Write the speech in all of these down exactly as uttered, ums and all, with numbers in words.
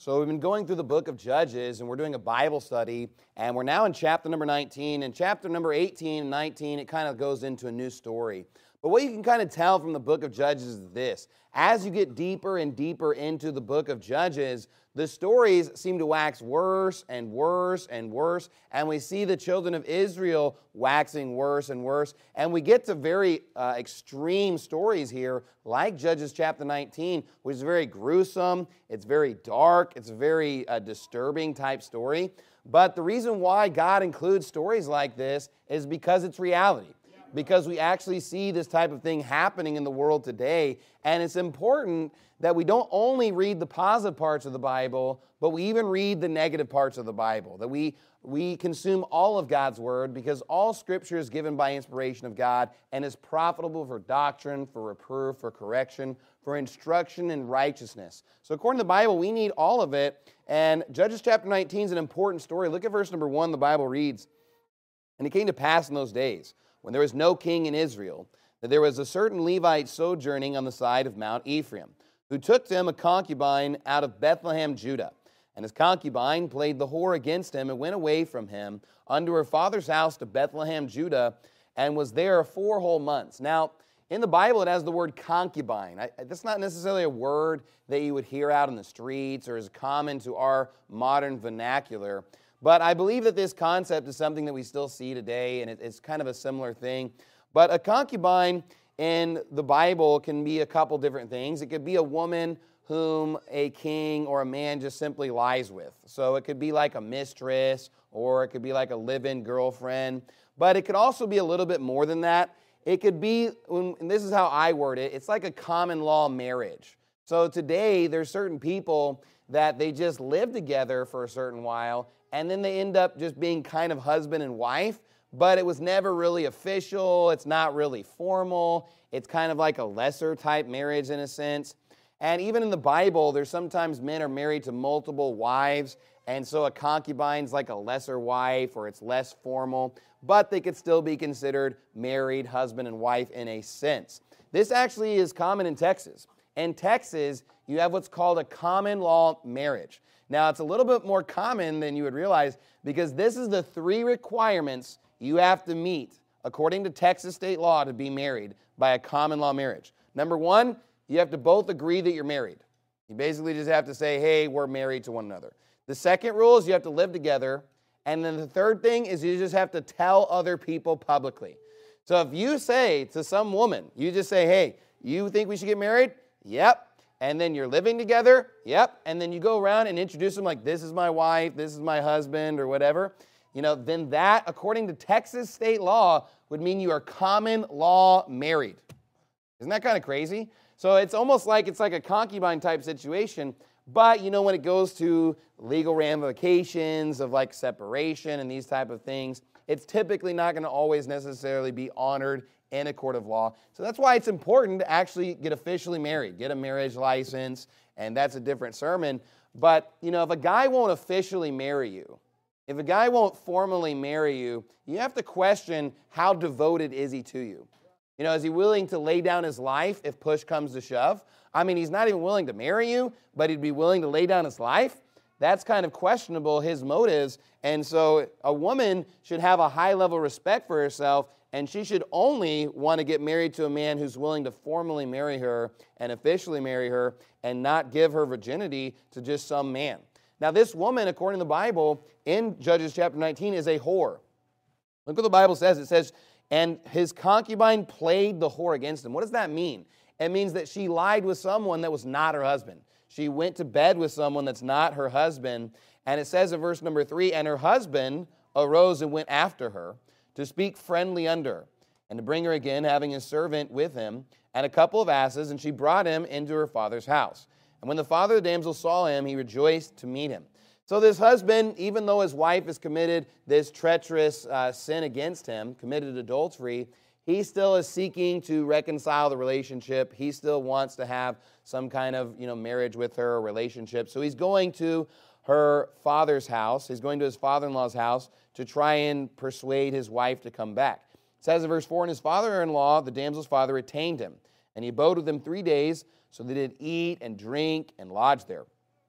So we've been going through the book of Judges, and we're doing a Bible study, and we're now in chapter number nineteen. And chapter number eighteen and nineteen, it kind of goes into a new story. But what you can kind of tell from the book of Judges is this. As you get deeper and deeper into the book of Judges, the stories seem to wax worse and worse and worse, and we see the children of Israel waxing worse and worse, and we get to very uh, extreme stories here, like Judges chapter nineteen, which is very gruesome, it's very dark, it's a very uh, disturbing type story. But the reason why God includes stories like this is because it's reality. Because we actually see this type of thing happening in the world today. And it's important that we don't only read the positive parts of the Bible, but we even read the negative parts of the Bible. That we, we consume all of God's Word, because all Scripture is given by inspiration of God and is profitable for doctrine, for reproof, for correction, for instruction in righteousness. So according to the Bible, we need all of it. And Judges chapter nineteen is an important story. Look at verse number one. The Bible reads, "And it came to pass in those days, when there was no king in Israel, that there was a certain Levite sojourning on the side of Mount Ephraim, who took to him a concubine out of Bethlehem, Judah. And his concubine played the whore against him, and went away from him unto her father's house to Bethlehem, Judah, and was there four whole months." Now, in the Bible, it has the word concubine. I, that's not necessarily a word that you would hear out in the streets or is common to our modern vernacular. But I believe that this concept is something that we still see today, and it, it's kind of a similar thing. But a concubine in the Bible can be a couple different things. It could be a woman whom a king or a man just simply lies with. So it could be like a mistress, or it could be like a live-in girlfriend. But it could also be a little bit more than that. It could be, and this is how I word it, it's like a common law marriage. So today, there's certain people that they just live together for a certain while, and then they end up just being kind of husband and wife, but it was never really official, it's not really formal, it's kind of like a lesser type marriage in a sense. And even in the Bible, there's sometimes men are married to multiple wives, and so a concubine's like a lesser wife, or it's less formal, but they could still be considered married husband and wife in a sense. This actually is common in Texas. In Texas, you have what's called a common law marriage. Now, it's a little bit more common than you would realize, because this is the three requirements you have to meet according to Texas state law to be married by a common law marriage. Number one, you have to both agree that you're married. You basically just have to say, hey, we're married to one another. The second rule is you have to live together. And then the third thing is you just have to tell other people publicly. So if you say to some woman, you just say, hey, you think we should get married? Yep. And then you're living together? Yep. And then you go around and introduce them like, this is my wife, this is my husband, or whatever. You know, then that, according to Texas state law, would mean you are common law married. Isn't that kind of crazy? So it's almost like it's like a concubine type situation. But, you know, when it goes to legal ramifications of like separation and these type of things, it's typically not going to always necessarily be honored in a court of law. So that's why it's important to actually get officially married, get a marriage license, and that's a different sermon. But, you know, if a guy won't officially marry you, if a guy won't formally marry you, you have to question how devoted is he to you. You know, is he willing to lay down his life if push comes to shove? I mean, he's not even willing to marry you, but he'd be willing to lay down his life? That's kind of questionable, his motives. And so a woman should have a high level of respect for herself, and she should only want to get married to a man who's willing to formally marry her and officially marry her and not give her virginity to just some man. Now, this woman, according to the Bible, in Judges chapter nineteen, is a whore. Look what the Bible says. It says, and his concubine played the whore against him. What does that mean? It means that she lied with someone that was not her husband. She went to bed with someone that's not her husband. And it says in verse number three, and her husband arose and went after her to speak friendly unto her, and to bring her again, having a servant with him, and a couple of asses, and she brought him into her father's house. And when the father of the damsel saw him, he rejoiced to meet him. So this husband, even though his wife has committed this treacherous uh, sin against him, committed adultery, he still is seeking to reconcile the relationship. He still wants to have some kind of, you know, marriage with her, or relationship. So he's going to her father's house. He's going to his father-in-law's house to try and persuade his wife to come back. It says in verse four, and his father-in-law, the damsel's father, retained him, and he abode with them three days, so they did eat and drink and lodge there.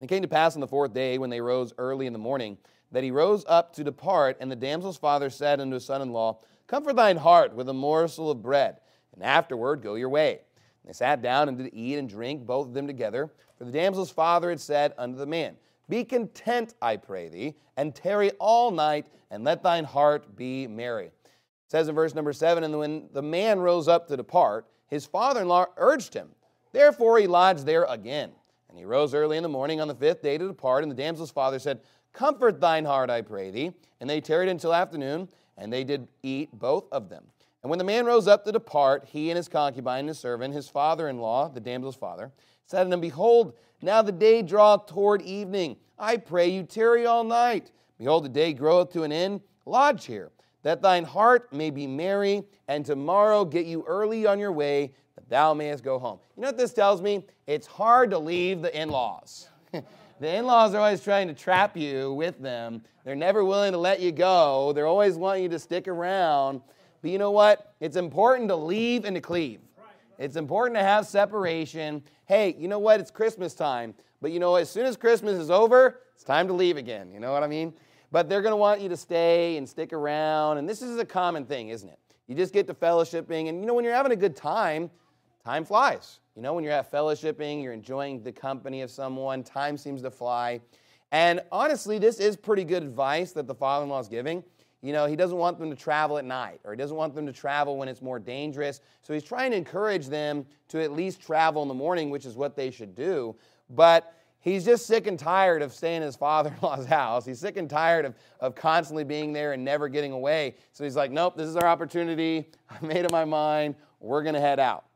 It came to pass on the fourth day, when they rose early in the morning, that he rose up to depart, and the damsel's father said unto his son-in-law, Comfort thine heart with a morsel of bread, and afterward go your way. And they sat down and did eat and drink, both of them together. For the damsel's father had said unto the man, Be content, I pray thee, and tarry all night, and let thine heart be merry. It says in verse number seven, And when the man rose up to depart, his father-in-law urged him. Therefore he lodged there again. And he rose early in the morning on the fifth day to depart, and the damsel's father said, Comfort thine heart, I pray thee. And they tarried until afternoon, and they did eat, both of them. And when the man rose up to depart, he and his concubine and his servant, his father-in-law, the damsel's father, said unto him, Behold, now the day draweth toward evening. I pray you tarry all night. Behold, the day groweth to an end. Lodge here, that thine heart may be merry, and tomorrow get you early on your way, that thou mayest go home. You know what this tells me? It's hard to leave the in-laws. The in-laws are always trying to trap you with them. They're never willing to let you go. They're always wanting you to stick around. But you know what? It's important to leave and to cleave. It's important to have separation. Hey, you know what? It's Christmas time. But you know, as soon as Christmas is over, it's time to leave again. You know what I mean? But they're going to want you to stay and stick around. And this is a common thing, isn't it? You just get to fellowshipping. And you know, when you're having a good time, time flies. You know, when you're at fellowshipping, you're enjoying the company of someone, time seems to fly. And honestly, this is pretty good advice that the father-in-law is giving. You know, he doesn't want them to travel at night, or he doesn't want them to travel when it's more dangerous. So he's trying to encourage them to at least travel in the morning, which is what they should do. But he's just sick and tired of staying in his father-in-law's house. He's sick and tired of, of constantly being there and never getting away. So he's like, nope, this is our opportunity. I made up my mind. We're going to head out.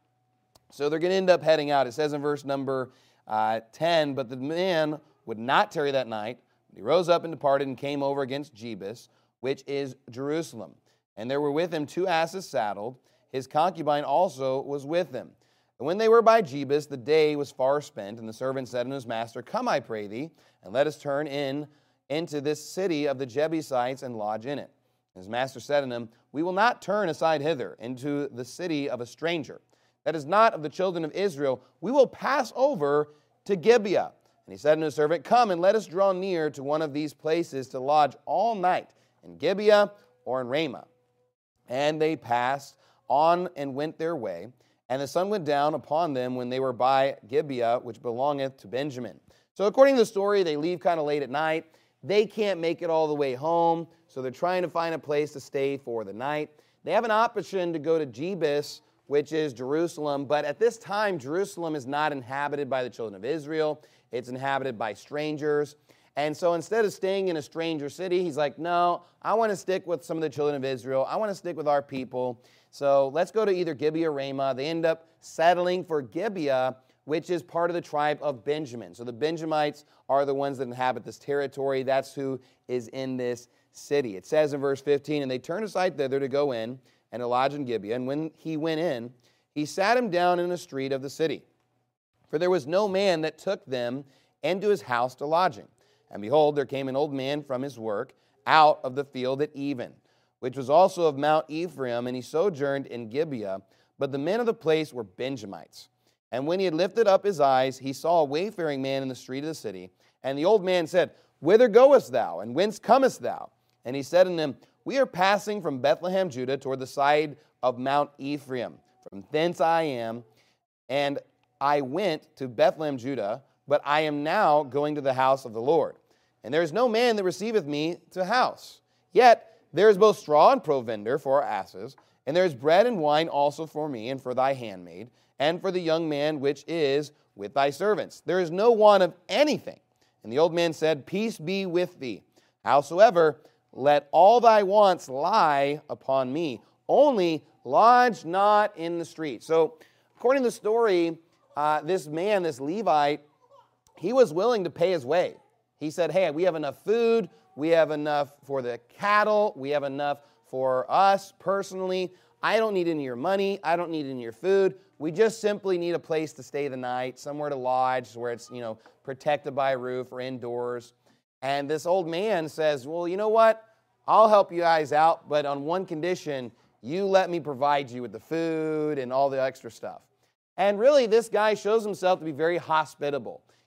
So they're going to end up heading out. It says in verse number uh, ten, But the man would not tarry that night. He rose up and departed and came over against Jebus, which is Jerusalem. And there were with him two asses saddled. His concubine also was with him. And when they were by Jebus, the day was far spent, and the servant said unto his master, Come, I pray thee, and let us turn in into this city of the Jebusites and lodge in it. And his master said unto him, We will not turn aside hither into the city of a stranger, that is not of the children of Israel. We will pass over to Gibeah. And he said unto his servant, Come, and let us draw near to one of these places to lodge all night, in Gibeah or in Ramah. And they passed on and went their way. And the sun went down upon them when they were by Gibeah, which belongeth to Benjamin. So according to the story, they leave kind of late at night. They can't make it all the way home, so they're trying to find a place to stay for the night. They have an option to go to Jebus, which is Jerusalem. But at this time, Jerusalem is not inhabited by the children of Israel. It's inhabited by strangers. And so instead of staying in a stranger city, he's like, no, I want to stick with some of the children of Israel. I want to stick with our people. So let's go to either Gibeah or Ramah. They end up settling for Gibeah, which is part of the tribe of Benjamin. So the Benjamites are the ones that inhabit this territory. That's who is in this city. It says in verse fifteen, And they turned aside thither to go in and to lodge in Gibeah. And when he went in, he sat him down in a street of the city. For there was no man that took them into his house to lodging. And behold, there came an old man from his work out of the field at even, which was also of Mount Ephraim, and he sojourned in Gibeah. But the men of the place were Benjamites. And when he had lifted up his eyes, he saw a wayfaring man in the street of the city. And the old man said, Whither goest thou, and whence comest thou? And he said unto him, We are passing from Bethlehem, Judah, toward the side of Mount Ephraim. From thence I am, and I went to Bethlehem, Judah, but I am now going to the house of the Lord. And there is no man that receiveth me to house. Yet there is both straw and provender for our asses, and there is bread and wine also for me, and for thy handmaid, and for the young man which is with thy servants. There is no want of anything. And the old man said, Peace be with thee. Howsoever, let all thy wants lie upon me. Only lodge not in the street. So, according to the story, uh, this man, this Levite, he was willing to pay his way. He said, hey, we have enough food, we have enough for the cattle, we have enough for us personally. I don't need any of your money, I don't need any of your food. We just simply need a place to stay the night, somewhere to lodge where it's, you know, protected by a roof or indoors. And this old man says, well, you know what? I'll help you guys out, but on one condition, you let me provide you with the food and all the extra stuff. And really, this guy shows himself to be very hospitable.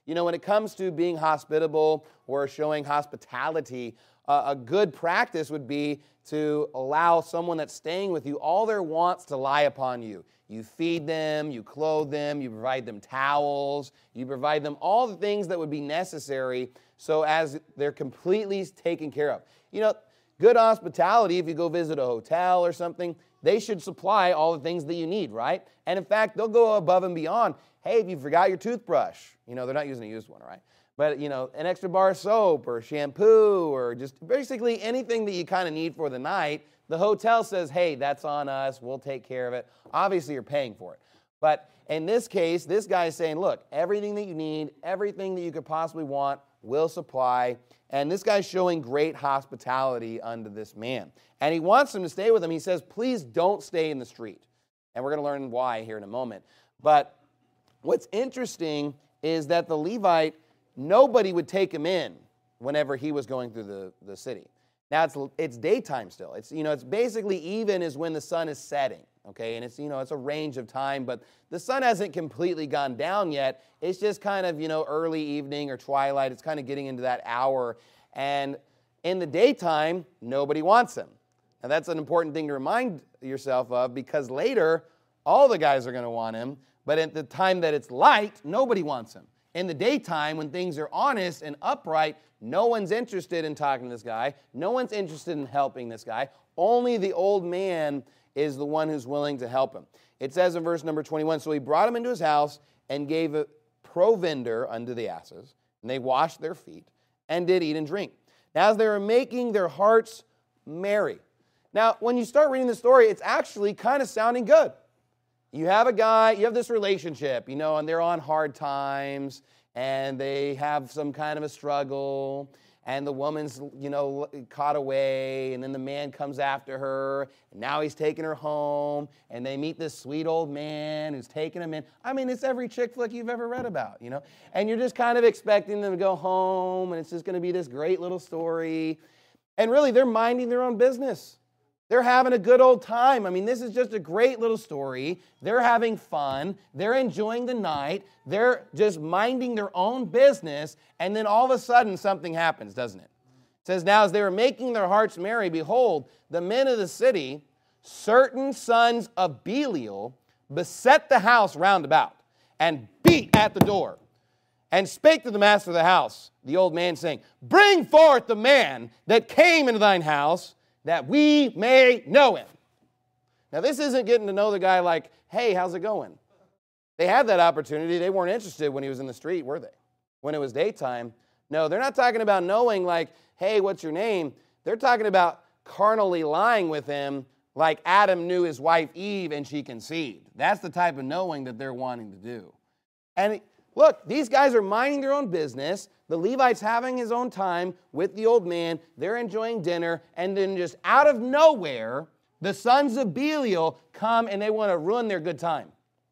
You know, when it comes to being hospitable or showing hospitality, uh, a good practice would be to allow someone that's staying with you all their wants to lie upon you. You feed them, you clothe them, you provide them towels, you provide them all the things that would be necessary so as they're completely taken care of. You know, good hospitality, if you go visit a hotel or something, they should supply all the things that you need, right? And in fact, they'll go above and beyond. Hey, if you forgot your toothbrush, you know, they're not using a used one, right? But, you know, an extra bar of soap or shampoo or just basically anything that you kind of need for the night, the hotel says, hey, that's on us, we'll take care of it. Obviously, you're paying for it. But in this case, this guy is saying, look, everything that you need, everything that you could possibly want, we'll supply. And this guy's showing great hospitality unto this man. And he wants him to stay with him. He says, please don't stay in the street. And we're going to learn why here in a moment. But what's interesting is that the Levite, nobody would take him in whenever he was going through the, the city. Now, it's it's daytime still. It's, you know, it's basically even is when the sun is setting, okay? And it's, you know, it's a range of time, but the sun hasn't completely gone down yet. It's just kind of, you know, early evening or twilight. It's kind of getting into that hour. And in the daytime, nobody wants him. Now, that's an important thing to remind yourself of because later, all the guys are going to want him. But at the time that it's light, nobody wants him. In the daytime, when things are honest and upright, no one's interested in talking to this guy. No one's interested in helping this guy. Only the old man is the one who's willing to help him. It says in verse number twenty-one, so he brought him into his house and gave a provender unto the asses, and they washed their feet and did eat and drink. Now, as they were making their hearts merry. Now, when you start reading the story, it's actually kind of sounding good. You have a guy, you have this relationship, you know, and they're on hard times, and they have some kind of a struggle, and the woman's, you know, caught away, and then the man comes after her, and now he's taking her home, and they meet this sweet old man who's taking them in. I mean, it's every chick flick you've ever read about, you know, and you're just kind of expecting them to go home, and it's just going to be this great little story, and really, they're minding their own business. They're having a good old time. I mean, this is just a great little story. They're having fun. They're enjoying the night. They're just minding their own business. And then all of a sudden, something happens, doesn't it? It says, now as they were making their hearts merry, behold, the men of the city, certain sons of Belial, beset the house round about and beat at the door and spake to the master of the house, the old man, saying, bring forth the man that came into thine house, that we may know him. Now, this isn't getting to know the guy like, hey, how's it going? They had that opportunity. They weren't interested when he was in the street, were they? When it was daytime. No, they're not talking about knowing like, hey, what's your name? They're talking about carnally lying with him like Adam knew his wife Eve and she conceived. That's the type of knowing that they're wanting to do. And look, these guys are minding their own business. The Levite's having his own time with the old man. They're enjoying dinner. And then just out of nowhere, the sons of Belial come and they want to ruin their good time.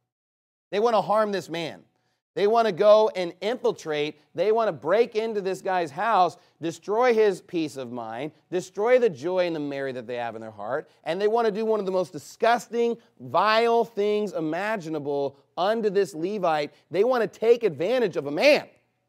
They want to harm this man. They want to go and infiltrate. They want to break into this guy's house, destroy his peace of mind, destroy the joy and the merry that they have in their heart. And they want to do one of the most disgusting, vile things imaginable unto this Levite. They want to take advantage of a man.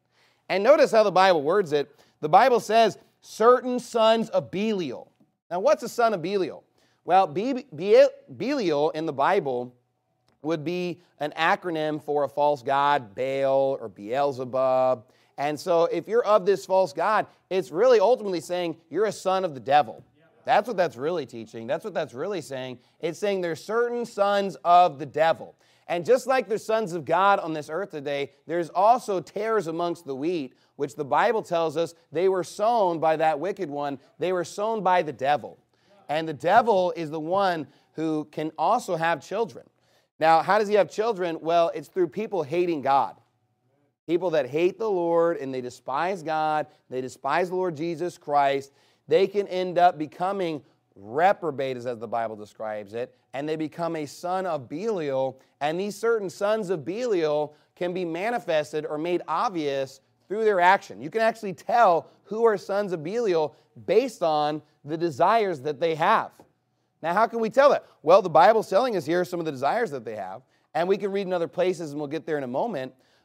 And notice how the Bible words it. The Bible says, certain sons of Belial. Now, what's a son of Belial? Well, Be- Be- Belial in the Bible would be an acronym for a false god, Baal or Beelzebub. And so if you're of this false god, it's really ultimately saying you're a son of the devil. That's what that's really teaching. That's what that's really saying. It's saying there's certain sons of the devil. And just like there's sons of God on this earth today, there's also tares amongst the wheat, which the Bible tells us they were sown by that wicked one. They were sown by the devil. And the devil is the one who can also have children. Now, how does he have children? Well, it's through people hating God. People that hate the Lord and they despise God, they despise the Lord Jesus Christ, they can end up becoming reprobates, as the Bible describes it, and they become a son of Belial, and these certain sons of Belial can be manifested or made obvious through their action. You can actually tell who are sons of Belial based on the desires that they have. Now, how can we tell that? Well, the Bible's telling us here some of the desires that they have, and we can read in other places, and we'll get there in a moment.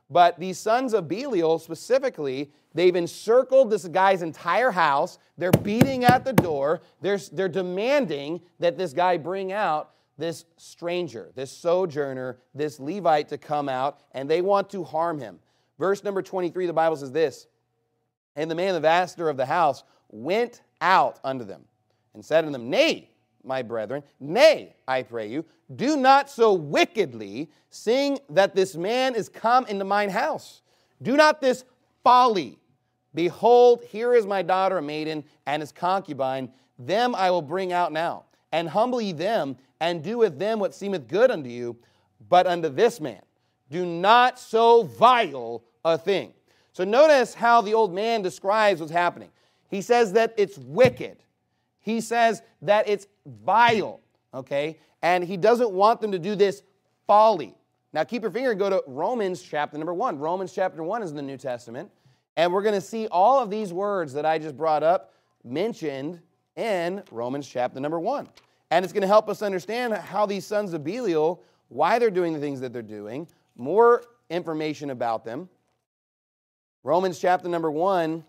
But these sons of Belial specifically, they've encircled this guy's entire house. They're beating at the door. They're, they're demanding that this guy bring out this stranger, this sojourner, this Levite to come out, and they want to harm him. Verse number twenty-three, the Bible says this, "And the man, the master of the house, went out unto them, and said unto them, Nay, my brethren, nay, I pray you, do not so wickedly, seeing that this man is come into mine house. Do not this folly. Behold, here is my daughter, a maiden, and his concubine. Them I will bring out now, and humble ye them, and do with them what seemeth good unto you. But unto this man, do not so vile a thing." So notice how the old man describes what's happening. He says that it's wicked. He says that it's vile, okay? And he doesn't want them to do this folly. Now keep your finger and go to Romans chapter number one. Romans chapter one is in the New Testament. And we're going to see all of these words that I just brought up mentioned in Romans chapter number one. And it's going to help us understand how these sons of Belial, why they're doing the things that they're doing, more information about them. Romans chapter number one,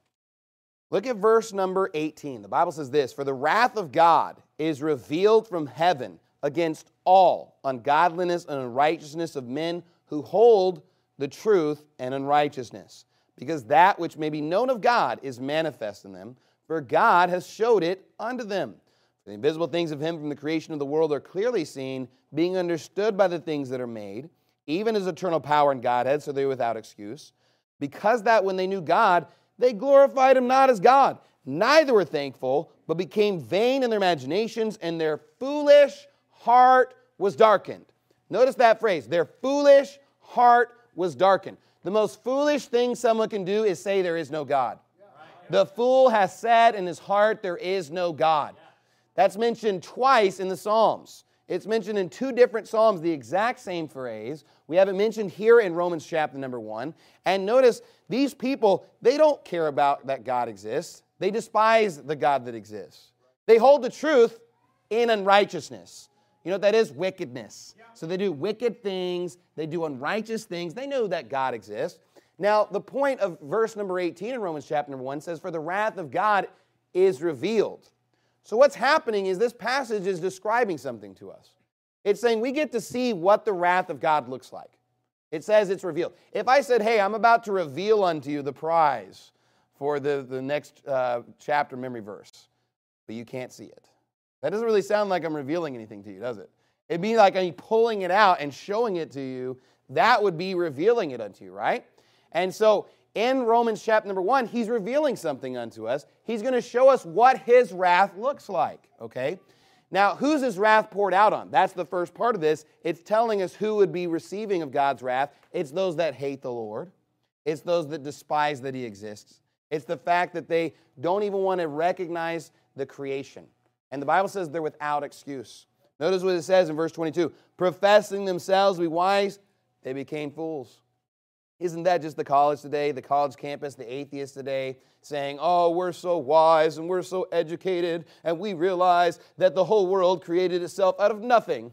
look at verse number eighteen. The Bible says this, "For the wrath of God is revealed from heaven against all ungodliness and unrighteousness of men who hold the truth and unrighteousness, because that which may be known of God is manifest in them, for God has showed it unto them. For the invisible things of him from the creation of the world are clearly seen, being understood by the things that are made, even his eternal power and Godhead, so they are without excuse. Because that when they knew God, they glorified him not as God, neither were thankful, but became vain in their imaginations, and their foolish heart was darkened." Notice that phrase, their foolish heart was darkened. The most foolish thing someone can do is say there is no God. The fool has said in his heart there is no God. That's mentioned twice in the Psalms. It's mentioned in two different Psalms, the exact same phrase. We have it mentioned here in Romans chapter number one. And notice, these people, they don't care about that God exists. They despise the God that exists. They hold the truth in unrighteousness. You know what that is? Wickedness. So they do wicked things. They do unrighteous things. They know that God exists. Now, the point of verse number eighteen in Romans chapter number one says, "For the wrath of God is revealed." So what's happening is this passage is describing something to us. It's saying we get to see what the wrath of God looks like. It says it's revealed. If I said, hey, I'm about to reveal unto you the prize for the, the next uh, chapter memory verse, but you can't see it, that doesn't really sound like I'm revealing anything to you, does it? It'd be like I'm pulling it out and showing it to you. That would be revealing it unto you, right? And so in Romans chapter number one, he's revealing something unto us. He's going to show us what his wrath looks like, okay? Now, who's his wrath poured out on? That's the first part of this. It's telling us who would be receiving of God's wrath. It's those that hate the Lord. It's those that despise that he exists. It's the fact that they don't even want to recognize the creation. And the Bible says they're without excuse. Notice what it says in verse twenty-two. "Professing themselves to be wise, they became fools." Isn't that just the college today, the college campus, the atheists today, saying, oh, we're so wise and we're so educated and we realize that the whole world created itself out of nothing?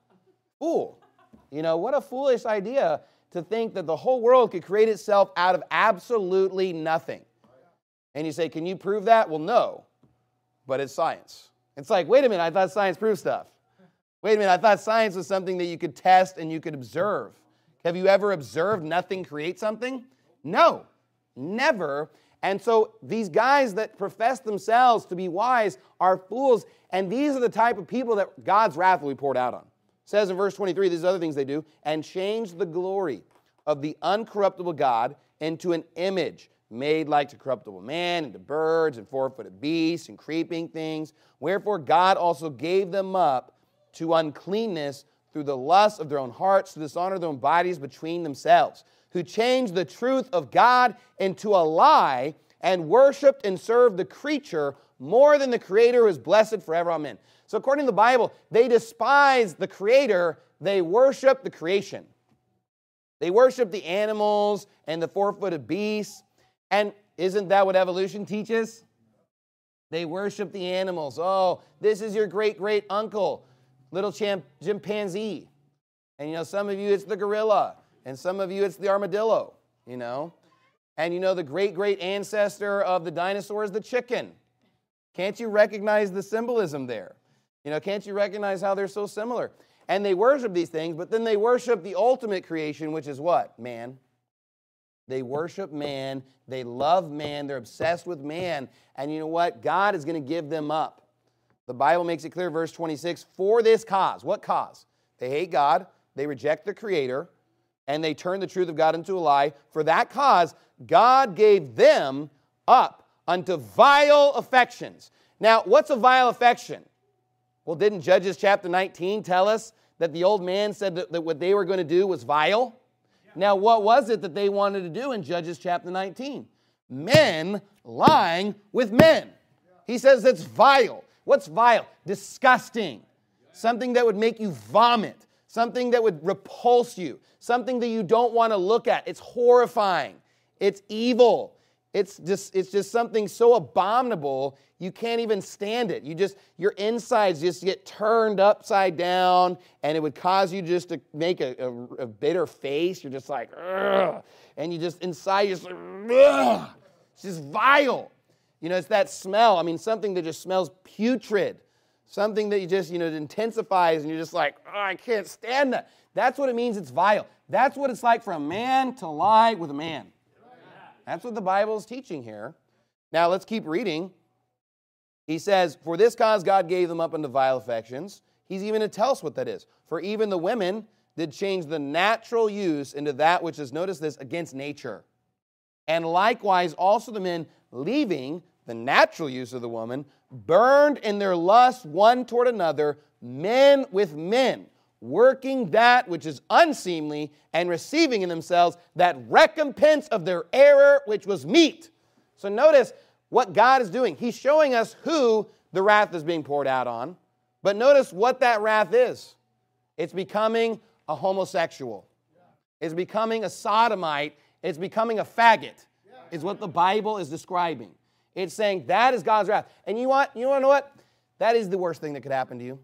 Fool. You know, what a foolish idea to think that the whole world could create itself out of absolutely nothing. And you say, can you prove that? Well, no, but it's science. It's like, wait a minute, I thought science proved stuff. Wait a minute, I thought science was something that you could test and you could observe. Have you ever observed nothing create something? No, never. And so these guys that profess themselves to be wise are fools, and these are the type of people that God's wrath will be poured out on. It says in verse twenty-three, these other things they do, "And change the glory of the uncorruptible God into an image made like to corruptible man, and to birds, and four-footed beasts, and creeping things. Wherefore God also gave them up to uncleanness through the lust of their own hearts, to dishonor their own bodies between themselves, who changed the truth of God into a lie, and worshipped and served the creature more than the Creator, who is blessed forever. Amen." So according to the Bible, they despise the Creator, they worship the creation. They worship the animals and the four-footed beasts. And isn't that what evolution teaches? They worship the animals. Oh, this is your great-great-uncle, little chimp, chimpanzee. And you know, some of you, it's the gorilla. And some of you, it's the armadillo, you know. And you know the great-great ancestor of the dinosaur is the chicken. Can't you recognize the symbolism there? You know, can't you recognize how they're so similar? And they worship these things, but then they worship the ultimate creation, which is what? Man. They worship man. They love man. They're obsessed with man. And you know what? God is going to give them up. The Bible makes it clear, verse twenty-six, for this cause. What cause? They hate God. They reject the Creator. And they turn the truth of God into a lie. For that cause, God gave them up unto vile affections. Now, what's a vile affection? Well, didn't Judges chapter nineteen tell us that the old man said that, that what they were going to do was vile? Yeah. Now, what was it that they wanted to do in Judges chapter nineteen? Men lying with men. Yeah. He says it's vile. What's vile? Disgusting. Yeah. Something that would make you vomit. Something that would repulse you. Something that you don't want to look at. It's horrifying. It's evil. It's just, it's just something so abominable, you can't even stand it. You just, your insides just get turned upside down, and it would cause you just to make a, a, a bitter face. You're just like, ugh. And you just, inside, you're just like, ugh. It's just vile. You know, it's that smell. I mean, something that just smells putrid. Something that you just, you know, it intensifies, and you're just like, oh, I can't stand that. That's what it means it's vile. That's what it's like for a man to lie with a man. That's what the Bible is teaching here. Now, let's keep reading. He says, for this cause God gave them up unto vile affections. He's even to tell us what that is. For even the women did change the natural use into that which is, notice this, against nature. And likewise also the men, leaving the natural use of the woman, burned in their lust one toward another, men with men, working that which is unseemly, and receiving in themselves that recompense of their error which was meet. So notice what God is doing. He's showing us who the wrath is being poured out on. But notice what that wrath is. It's becoming a homosexual. It's becoming a sodomite. It's becoming a faggot, is what the Bible is describing. It's saying that is God's wrath. And you want, you want to know what? That is the worst thing that could happen to you.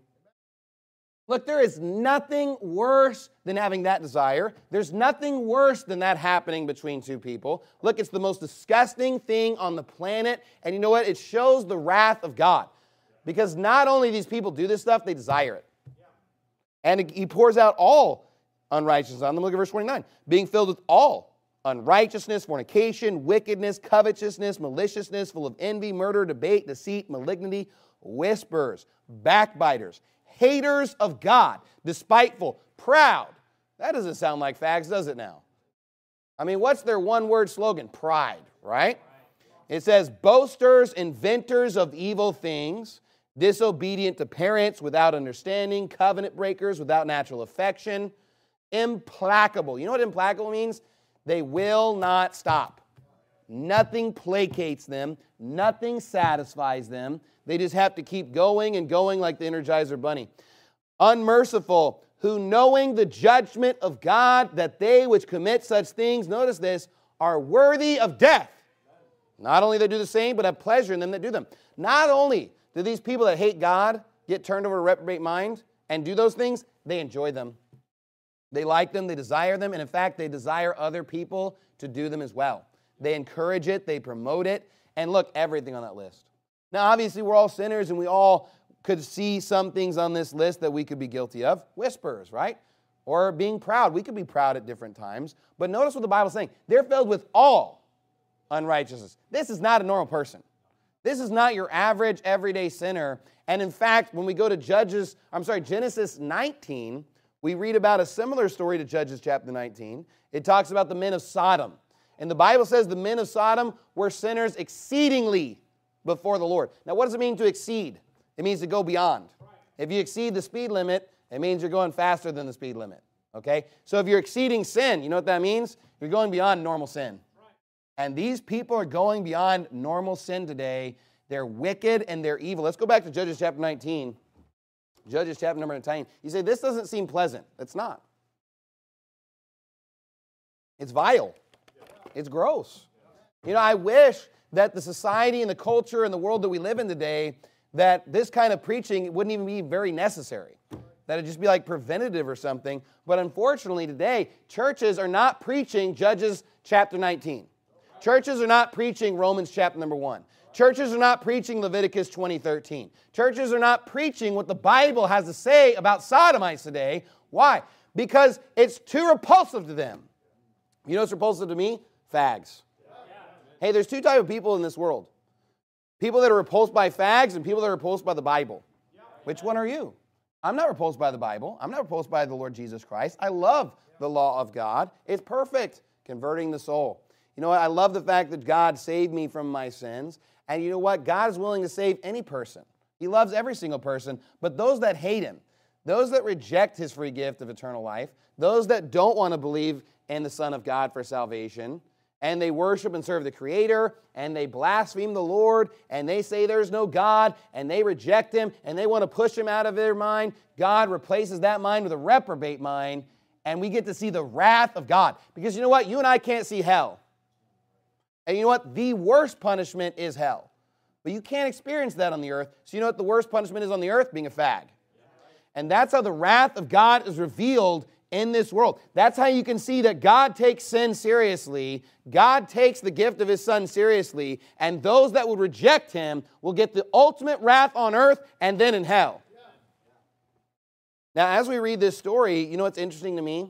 Look, there is nothing worse than having that desire. There's nothing worse than that happening between two people. Look, it's the most disgusting thing on the planet. And you know what? It shows the wrath of God. Because not only these people do this stuff, they desire it. And he pours out all unrighteousness on them. Look at verse twenty-nine. Being filled with all unrighteousness, fornication, wickedness, covetousness, maliciousness, full of envy, murder, debate, deceit, malignity, whisperers, backbiters, haters of God, despiteful, proud. That doesn't sound like fags, does it now? I mean, what's their one-word slogan? Pride, right? It says, boasters, inventors of evil things, disobedient to parents, without understanding, covenant breakers, without natural affection, implacable. You know what implacable means? They will not stop. Nothing placates them. Nothing satisfies them. They just have to keep going and going like the Energizer Bunny. Unmerciful, who knowing the judgment of God, that they which commit such things, notice this, are worthy of death. Not only they do the same, but have pleasure in them that do them. Not only do these people that hate God get turned over to a reprobate mind and do those things, they enjoy them. They like them, they desire them, and in fact, they desire other people to do them as well. They encourage it, they promote it, and look, everything on that list. Now, obviously, we're all sinners, and we all could see some things on this list that we could be guilty of. Whisperers, right? Or being proud. We could be proud at different times. But notice what the Bible's saying. They're filled with all unrighteousness. This is not a normal person. This is not your average, everyday sinner. And in fact, when we go to Judges, I'm sorry, Genesis nineteen, we read about a similar story to Judges chapter nineteen. It talks about the men of Sodom. And the Bible says the men of Sodom were sinners exceedingly before the Lord. Now, what does it mean to exceed? It means to go beyond. If you exceed the speed limit, it means you're going faster than the speed limit. Okay? So if you're exceeding sin, you know what that means? You're going beyond normal sin. And these people are going beyond normal sin today. They're wicked and they're evil. Let's go back to Judges chapter nineteen. Judges chapter number nineteen. You say, this doesn't seem pleasant. It's not. It's vile. It's gross. You know, I wish that the society and the culture and the world that we live in today, that this kind of preaching wouldn't even be very necessary. that it'd just be like preventative or something. But unfortunately today, churches are not preaching Judges chapter nineteen. Churches are not preaching Romans chapter number one. Churches are not preaching Leviticus twenty thirteen. Churches are not preaching what the Bible has to say about sodomites today. Why? Because it's too repulsive to them. You know what's repulsive to me? Fags. Hey, there's two types of people in this world. People that are repulsed by fags and people that are repulsed by the Bible. Which one are you? I'm not repulsed by the Bible. I'm not repulsed by the Lord Jesus Christ. I love the law of God. It's perfect, converting the soul. You know what? I love the fact that God saved me from my sins. And you know what? God is willing to save any person. He loves every single person. But those that hate Him, those that reject His free gift of eternal life, those that don't want to believe in the Son of God for salvation, and they worship and serve the Creator, and they blaspheme the Lord, and they say there's no God, and they reject Him, and they want to push Him out of their mind, God replaces that mind with a reprobate mind, and we get to see the wrath of God. Because you know what? You and I can't see hell. And you know what? The worst punishment is hell. But you can't experience that on the earth. So you know what the worst punishment is on the earth? Being a fag. And that's how the wrath of God is revealed in this world. That's how you can see that God takes sin seriously. God takes the gift of His Son seriously. And those that would reject Him will get the ultimate wrath on earth and then in hell. Now, as we read this story, you know what's interesting to me?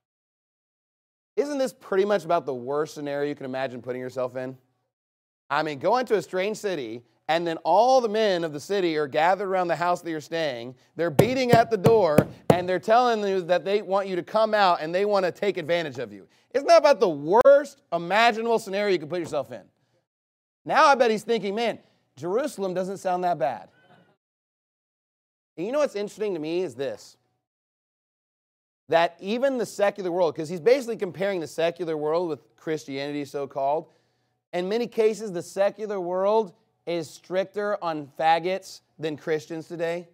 Isn't this pretty much about the worst scenario you can imagine putting yourself in? I mean, go into a strange city, and then all the men of the city are gathered around the house that you're staying. They're beating at the door, and they're telling you that they want you to come out, and they want to take advantage of you. Isn't that about the worst imaginable scenario you can put yourself in? Now I bet he's thinking, man, Jerusalem doesn't sound that bad. And you know what's interesting to me is this. That even the secular world, because he's basically comparing the secular world with Christianity, so-called. In many cases, the secular world is stricter on faggots than Christians today.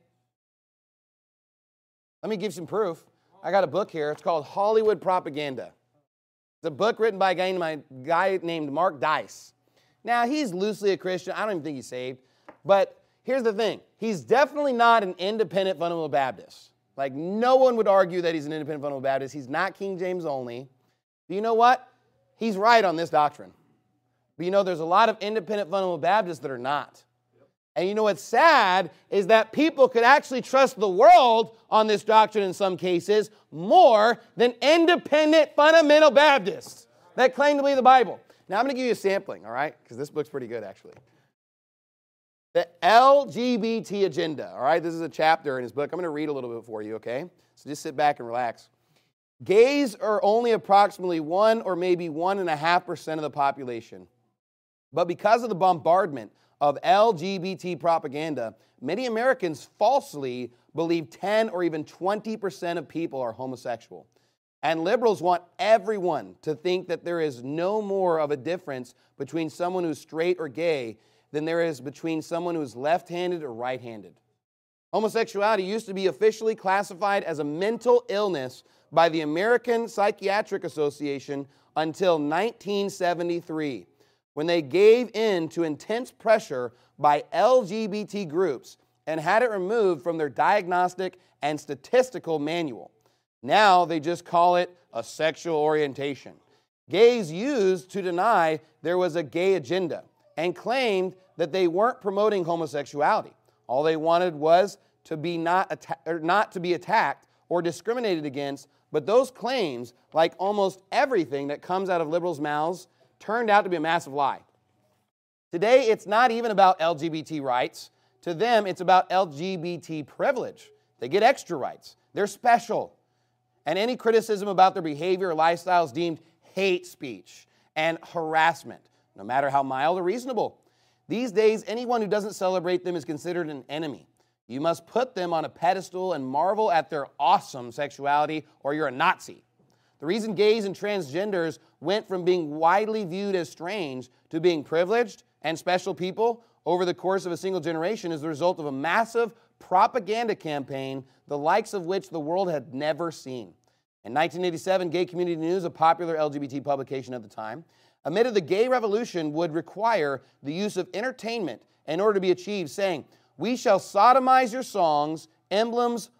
Let me give some proof. I got a book here. It's called Hollywood Propaganda. It's a book written by a guy named, a guy named Mark Dice. Now, he's loosely a Christian. I don't even think he's saved. But here's the thing. He's definitely not an independent fundamental Baptist. Like, no one would argue that he's an independent fundamental Baptist. He's not King James only. Do you know what? He's right on this doctrine. But you know, there's a lot of independent fundamental Baptists that are not. And you know what's sad is that people could actually trust the world on this doctrine in some cases more than independent fundamental Baptists that claim to believe the Bible. Now, I'm going to give you a sampling, all right? Because this book's pretty good, actually. The L G B T agenda, all right? This is a chapter in his book. I'm going to read a little bit for you, okay? So just sit back and relax. Gays are only approximately one or maybe one and a half percent of the population. But because of the bombardment of L G B T propaganda, many Americans falsely believe ten or even twenty percent of people are homosexual. And liberals want everyone to think that there is no more of a difference between someone who's straight or gay than there is between someone who's left-handed or right-handed. Homosexuality used to be officially classified as a mental illness by the American Psychiatric Association until nineteen seventy-three, when they gave in to intense pressure by L G B T groups and had it removed from their diagnostic and statistical manual. Now they just call it a sexual orientation. Gays used to deny there was a gay agenda and claimed that they weren't promoting homosexuality. All they wanted was to be not, atta- or not to be attacked or discriminated against, but those claims, like almost everything that comes out of liberals' mouths, turned out to be a massive lie. Today, it's not even about L G B T rights. To them, it's about L G B T privilege. They get extra rights. They're special. And any criticism about their behavior or lifestyle is deemed hate speech and harassment, no matter how mild or reasonable. These days, anyone who doesn't celebrate them is considered an enemy. You must put them on a pedestal and marvel at their awesome sexuality, or you're a Nazi. The reason gays and transgenders went from being widely viewed as strange to being privileged and special people over the course of a single generation is the result of a massive propaganda campaign, the likes of which the world had never seen. In nineteen eighty-seven, Gay Community News, a popular L G B T publication at the time, admitted the gay revolution would require the use of entertainment in order to be achieved, saying, "We shall sodomize your songs, emblems,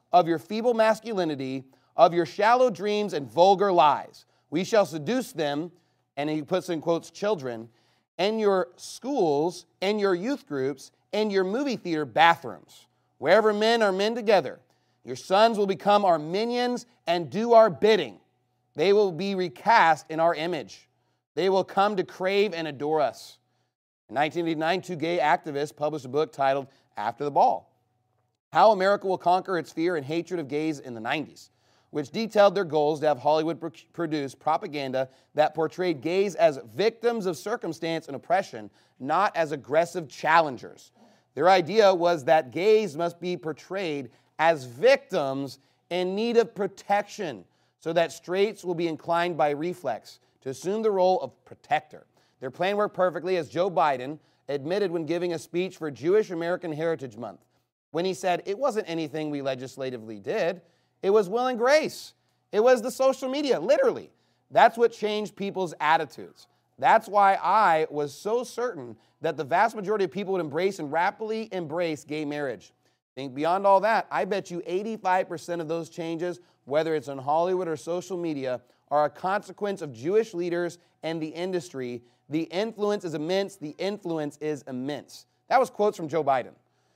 of your feeble masculinity, of your shallow dreams and vulgar lies. We shall seduce them," and he puts in quotes, "children, and your schools, and your youth groups, and your movie theater bathrooms. Wherever men are men together, your sons will become our minions and do our bidding. They will be recast in our image. They will come to crave and adore us." In nineteen eighty-nine, two gay activists published a book titled After the Ball: How America Will Conquer Its Fear and Hatred of Gays in the nineties, which detailed their goals to have Hollywood produce propaganda that portrayed gays as victims of circumstance and oppression, not as aggressive challengers. Their idea was that gays must be portrayed as victims in need of protection, so that straights will be inclined by reflex to assume the role of protector. Their plan worked perfectly, as Joe Biden admitted when giving a speech for Jewish American Heritage Month, when he said, "It wasn't anything we legislatively did. It was will and grace. It was the social media," literally. That's what changed people's attitudes. That's why I was so certain that the vast majority of people would embrace and rapidly embrace gay marriage. Think beyond all that, I bet you eighty-five percent of those changes, whether it's on Hollywood or social media, are a consequence of Jewish leaders and the industry. The influence is immense. The influence is immense. That was quotes from Joe Biden.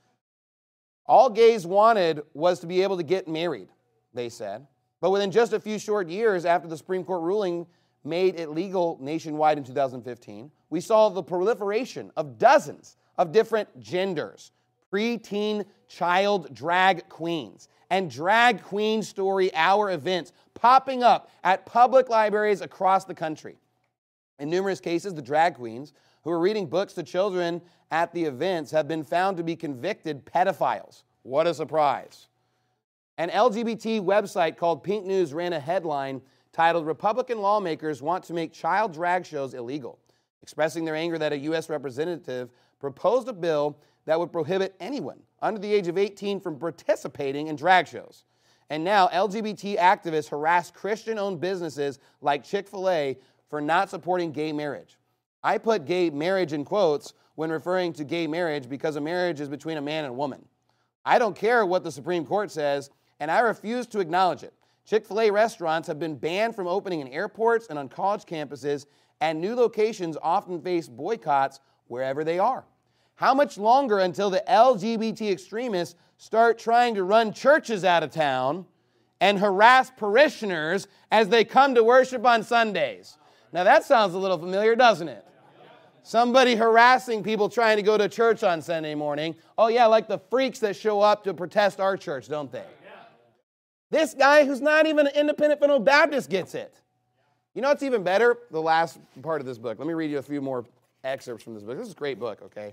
All gays wanted was to be able to get married, they said. But within just a few short years after the Supreme Court ruling made it legal nationwide in two thousand fifteen, we saw the proliferation of dozens of different genders, preteen child drag queens, and drag queen story hour events popping up at public libraries across the country. In numerous cases, the drag queens who are reading books to children at the events have been found to be convicted pedophiles. What a surprise. An L G B T website called Pink News ran a headline titled, "Republican Lawmakers Want to Make Child Drag Shows Illegal," expressing their anger that a U S representative proposed a bill that would prohibit anyone under the age of eighteen from participating in drag shows. And now L G B T activists harass Christian-owned businesses like Chick-fil-A for not supporting gay marriage. I put gay marriage in quotes when referring to gay marriage because a marriage is between a man and a woman. I don't care what the Supreme Court says, and I refuse to acknowledge it. Chick-fil-A restaurants have been banned from opening in airports and on college campuses, and new locations often face boycotts wherever they are. How much longer until the L G B T extremists start trying to run churches out of town and harass parishioners as they come to worship on Sundays? Now that sounds a little familiar, doesn't it? Somebody harassing people trying to go to church on Sunday morning. Oh yeah, like the freaks that show up to protest our church, don't they? This guy who's not even an independent fundamental Baptist gets it. You know what's even better? The last part of this book. Let me read you a few more excerpts from this book. This is a great book, okay?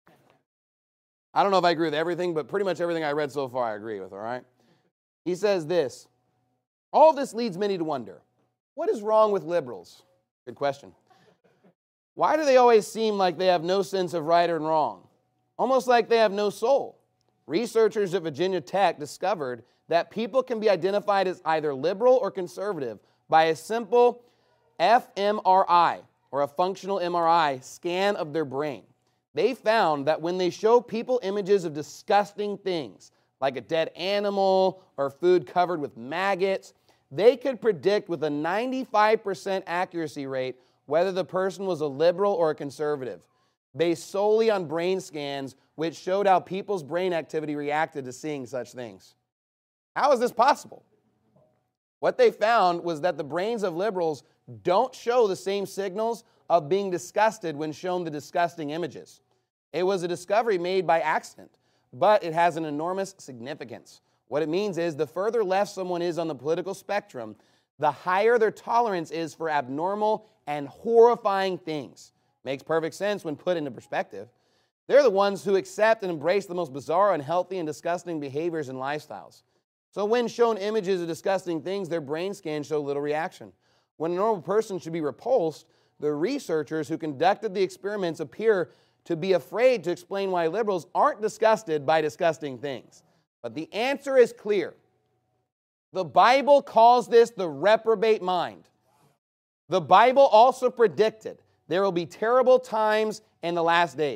I don't know if I agree with everything, but pretty much everything I read so far I agree with, all right? He says this: "All of this leads many to wonder, what is wrong with liberals?" Good question. "Why do they always seem like they have no sense of right and wrong? Almost like they have no soul. Researchers at Virginia Tech discovered that people can be identified as either liberal or conservative by a simple f M R I, or a functional M R I, scan of their brain. They found that when they show people images of disgusting things, like a dead animal or food covered with maggots, they could predict with a ninety-five percent accuracy rate whether the person was a liberal or a conservative, based solely on brain scans which showed how people's brain activity reacted to seeing such things. How is this possible? What they found was that the brains of liberals don't show the same signals of being disgusted when shown the disgusting images. It was a discovery made by accident, but it has an enormous significance. What it means is the further left someone is on the political spectrum, the higher their tolerance is for abnormal and horrifying things. Makes perfect sense when put into perspective. They're the ones who accept and embrace the most bizarre, unhealthy, and disgusting behaviors and lifestyles. So when shown images of disgusting things, their brain scans show little reaction. When a normal person should be repulsed, the researchers who conducted the experiments appear to be afraid to explain why liberals aren't disgusted by disgusting things. But the answer is clear. The Bible calls this the reprobate mind. The Bible also predicted there will be terrible times in the last days.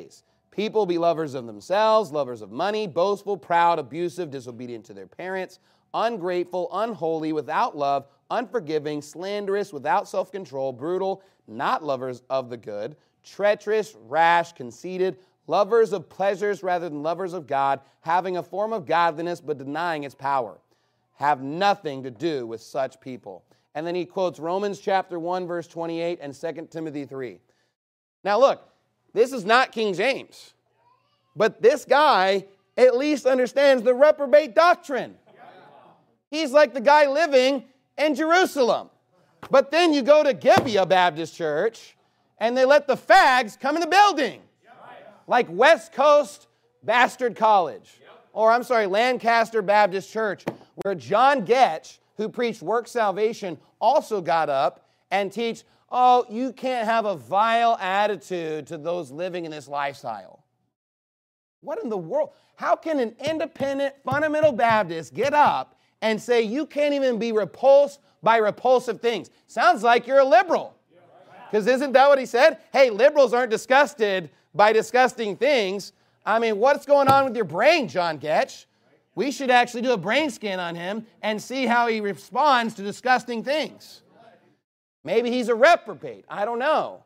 People be lovers of themselves, lovers of money, boastful, proud, abusive, disobedient to their parents, ungrateful, unholy, without love, unforgiving, slanderous, without self-control, brutal, not lovers of the good, treacherous, rash, conceited, lovers of pleasures rather than lovers of God, having a form of godliness but denying its power. Have nothing to do with such people. And then he quotes Romans chapter one, verse twenty-eight, and Second Timothy three. Now look, this is not King James, but this guy at least understands the reprobate doctrine. He's like the guy living in Jerusalem. But then you go to Gibeah Baptist Church, and they let the fags come in the building. Like West Coast Bastard College. Or, I'm sorry, Lancaster Baptist Church, where John Getch, who preached work salvation, also got up and teach, oh, you can't have a vile attitude to those living in this lifestyle. What in the world? How can an independent fundamental Baptist get up and say you can't even be repulsed by repulsive things? Sounds like you're a liberal. Because isn't that what he said? Hey, liberals aren't disgusted by disgusting things. I mean, what's going on with your brain, John Getch? We should actually do a brain scan on him and see how he responds to disgusting things. Maybe he's a reprobate. I don't know.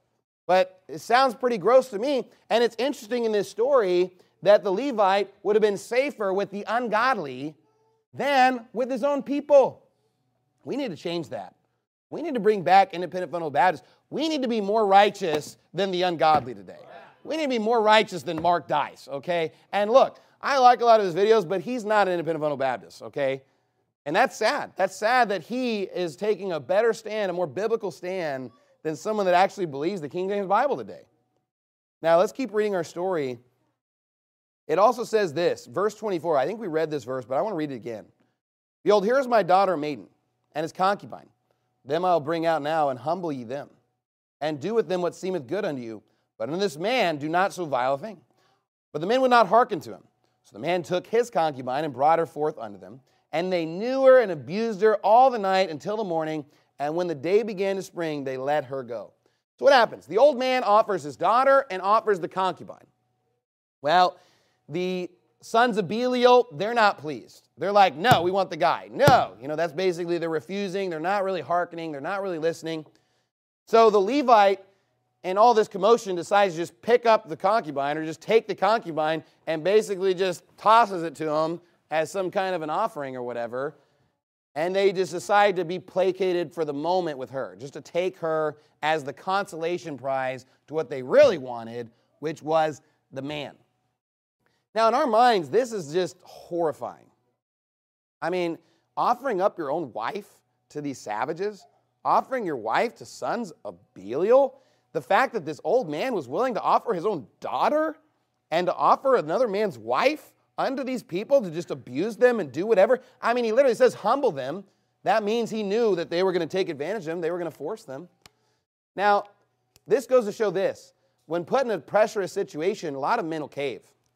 But it sounds pretty gross to me. And it's interesting in this story that the Levite would have been safer with the ungodly than with his own people. We need to change that. We need to bring back independent fundamental Baptists. We need to be more righteous than the ungodly today. We need to be more righteous than Mark Dice, okay? And look, I like a lot of his videos, but he's not an independent fundamental Baptist, okay? And that's sad. That's sad that he is taking a better stand, a more biblical stand, than someone that actually believes the King James Bible today. Now, let's keep reading our story. It also says this, verse twenty-four. I think we read this verse, but I want to read it again. Behold, here is my daughter maiden, and his concubine. Them I will bring out now, and humble ye them, and do with them what seemeth good unto you. But unto this man do not so vile a thing. But the men would not hearken to him. So the man took his concubine and brought her forth unto them. And they knew her and abused her all the night until the morning. And when the day began to spring, they let her go. So what happens? The old man offers his daughter and offers the concubine. Well, the sons of Belial, they're not pleased. They're like, no, we want the guy. No. You know, that's basically they're refusing. They're not really hearkening. They're not really listening. So the Levite, in all this commotion, decides to just pick up the concubine or just take the concubine and basically just tosses it to him as some kind of an offering or whatever. And they just decide to be placated for the moment with her, just to take her as the consolation prize to what they really wanted, which was the man. Now, in our minds, this is just horrifying. I mean, offering up your own wife to these savages, offering your wife to sons of Belial, the fact that this old man was willing to offer his own daughter and to offer another man's wife unto these people to just abuse them and do whatever. I mean, he literally says humble them. That means he knew that they were going to take advantage of them. They were going to force them. Now, this goes to show this. When put in a pressurous situation, a lot of men will cave.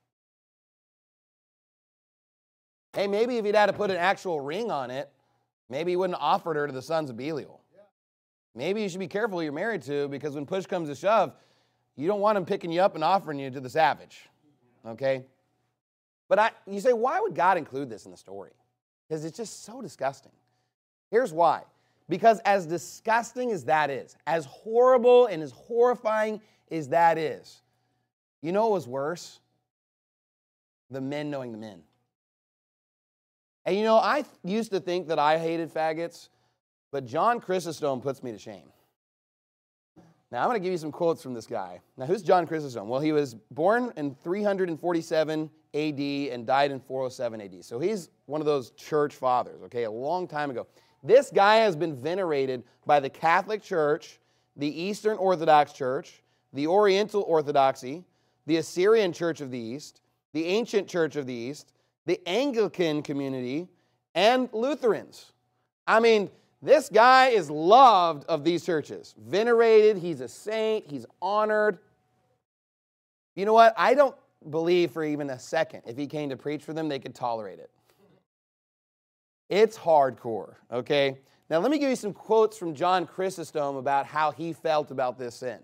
Hey, maybe if he'd had to put an actual ring on it, maybe he wouldn't have offered her to the sons of Belial. Maybe you should be careful who you're married to, because when push comes to shove, you don't want him picking you up and offering you to the savage, okay? But I, you say, why would God include this in the story? Because it's just so disgusting. Here's why. Because as disgusting as that is, as horrible and as horrifying as that is, you know what was worse? The men knowing the men. And you know, I used to think that I hated faggots, but John Chrysostom puts me to shame. Now, I'm going to give you some quotes from this guy. Now, who's John Chrysostom? Well, he was born in three forty-seven A D and died in four oh seven A D. So he's one of those church fathers, okay, a long time ago. This guy has been venerated by the Catholic Church, the Eastern Orthodox Church, the Oriental Orthodoxy, the Assyrian Church of the East, the Ancient Church of the East, the Anglican community, and Lutherans. I mean, this guy is loved of these churches. Venerated, he's a saint, he's honored. You know what? I don't believe for even a second if he came to preach for them, they could tolerate it. It's hardcore, okay? Now let me give you some quotes from John Chrysostom about how he felt about this sin.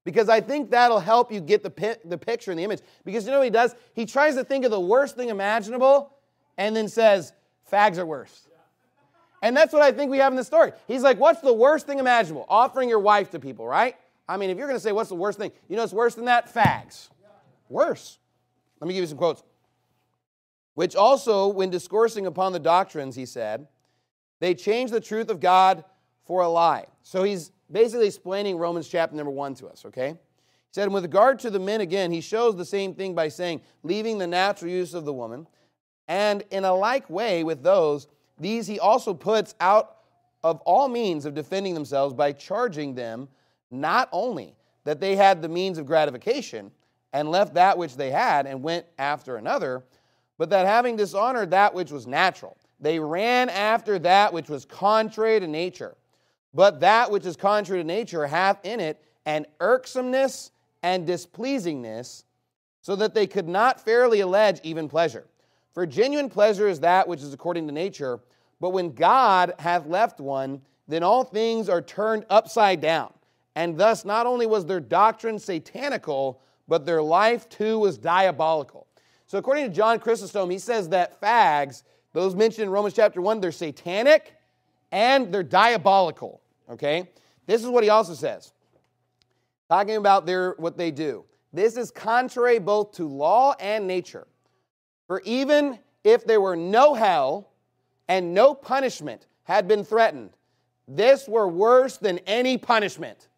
Because I think that'll help you get the, pi- the picture and the image. Because you know what he does? He tries to think of the worst thing imaginable and then says, fags are worse. And that's what I think we have in this story. He's like, what's the worst thing imaginable? Offering your wife to people, right? I mean, if you're going to say what's the worst thing, you know what's worse than that? Fags. Worse. Let me give you some quotes. Which also, when discoursing upon the doctrines, he said, they change the truth of God for a lie. So he's basically explaining Romans chapter number one to us, okay? He said, and with regard to the men, again, he shows the same thing by saying, leaving the natural use of the woman. And in a like way with those, these he also puts out of all means of defending themselves by charging them not only that they had the means of gratification and left that which they had and went after another, but that having dishonored that which was natural, they ran after that which was contrary to nature. But that which is contrary to nature hath in it an irksomeness and displeasingness, so that they could not fairly allege even pleasure. For genuine pleasure is that which is according to nature, but when God hath left one, then all things are turned upside down. And thus not only was their doctrine satanical, but their life too was diabolical. So according to John Chrysostom, he says that fags, those mentioned in Romans chapter one, they're satanic and they're diabolical. Okay? This is what he also says. Talking about their what they do. This is contrary both to law and nature. For even if there were no hell and no punishment had been threatened, this were worse than any punishment.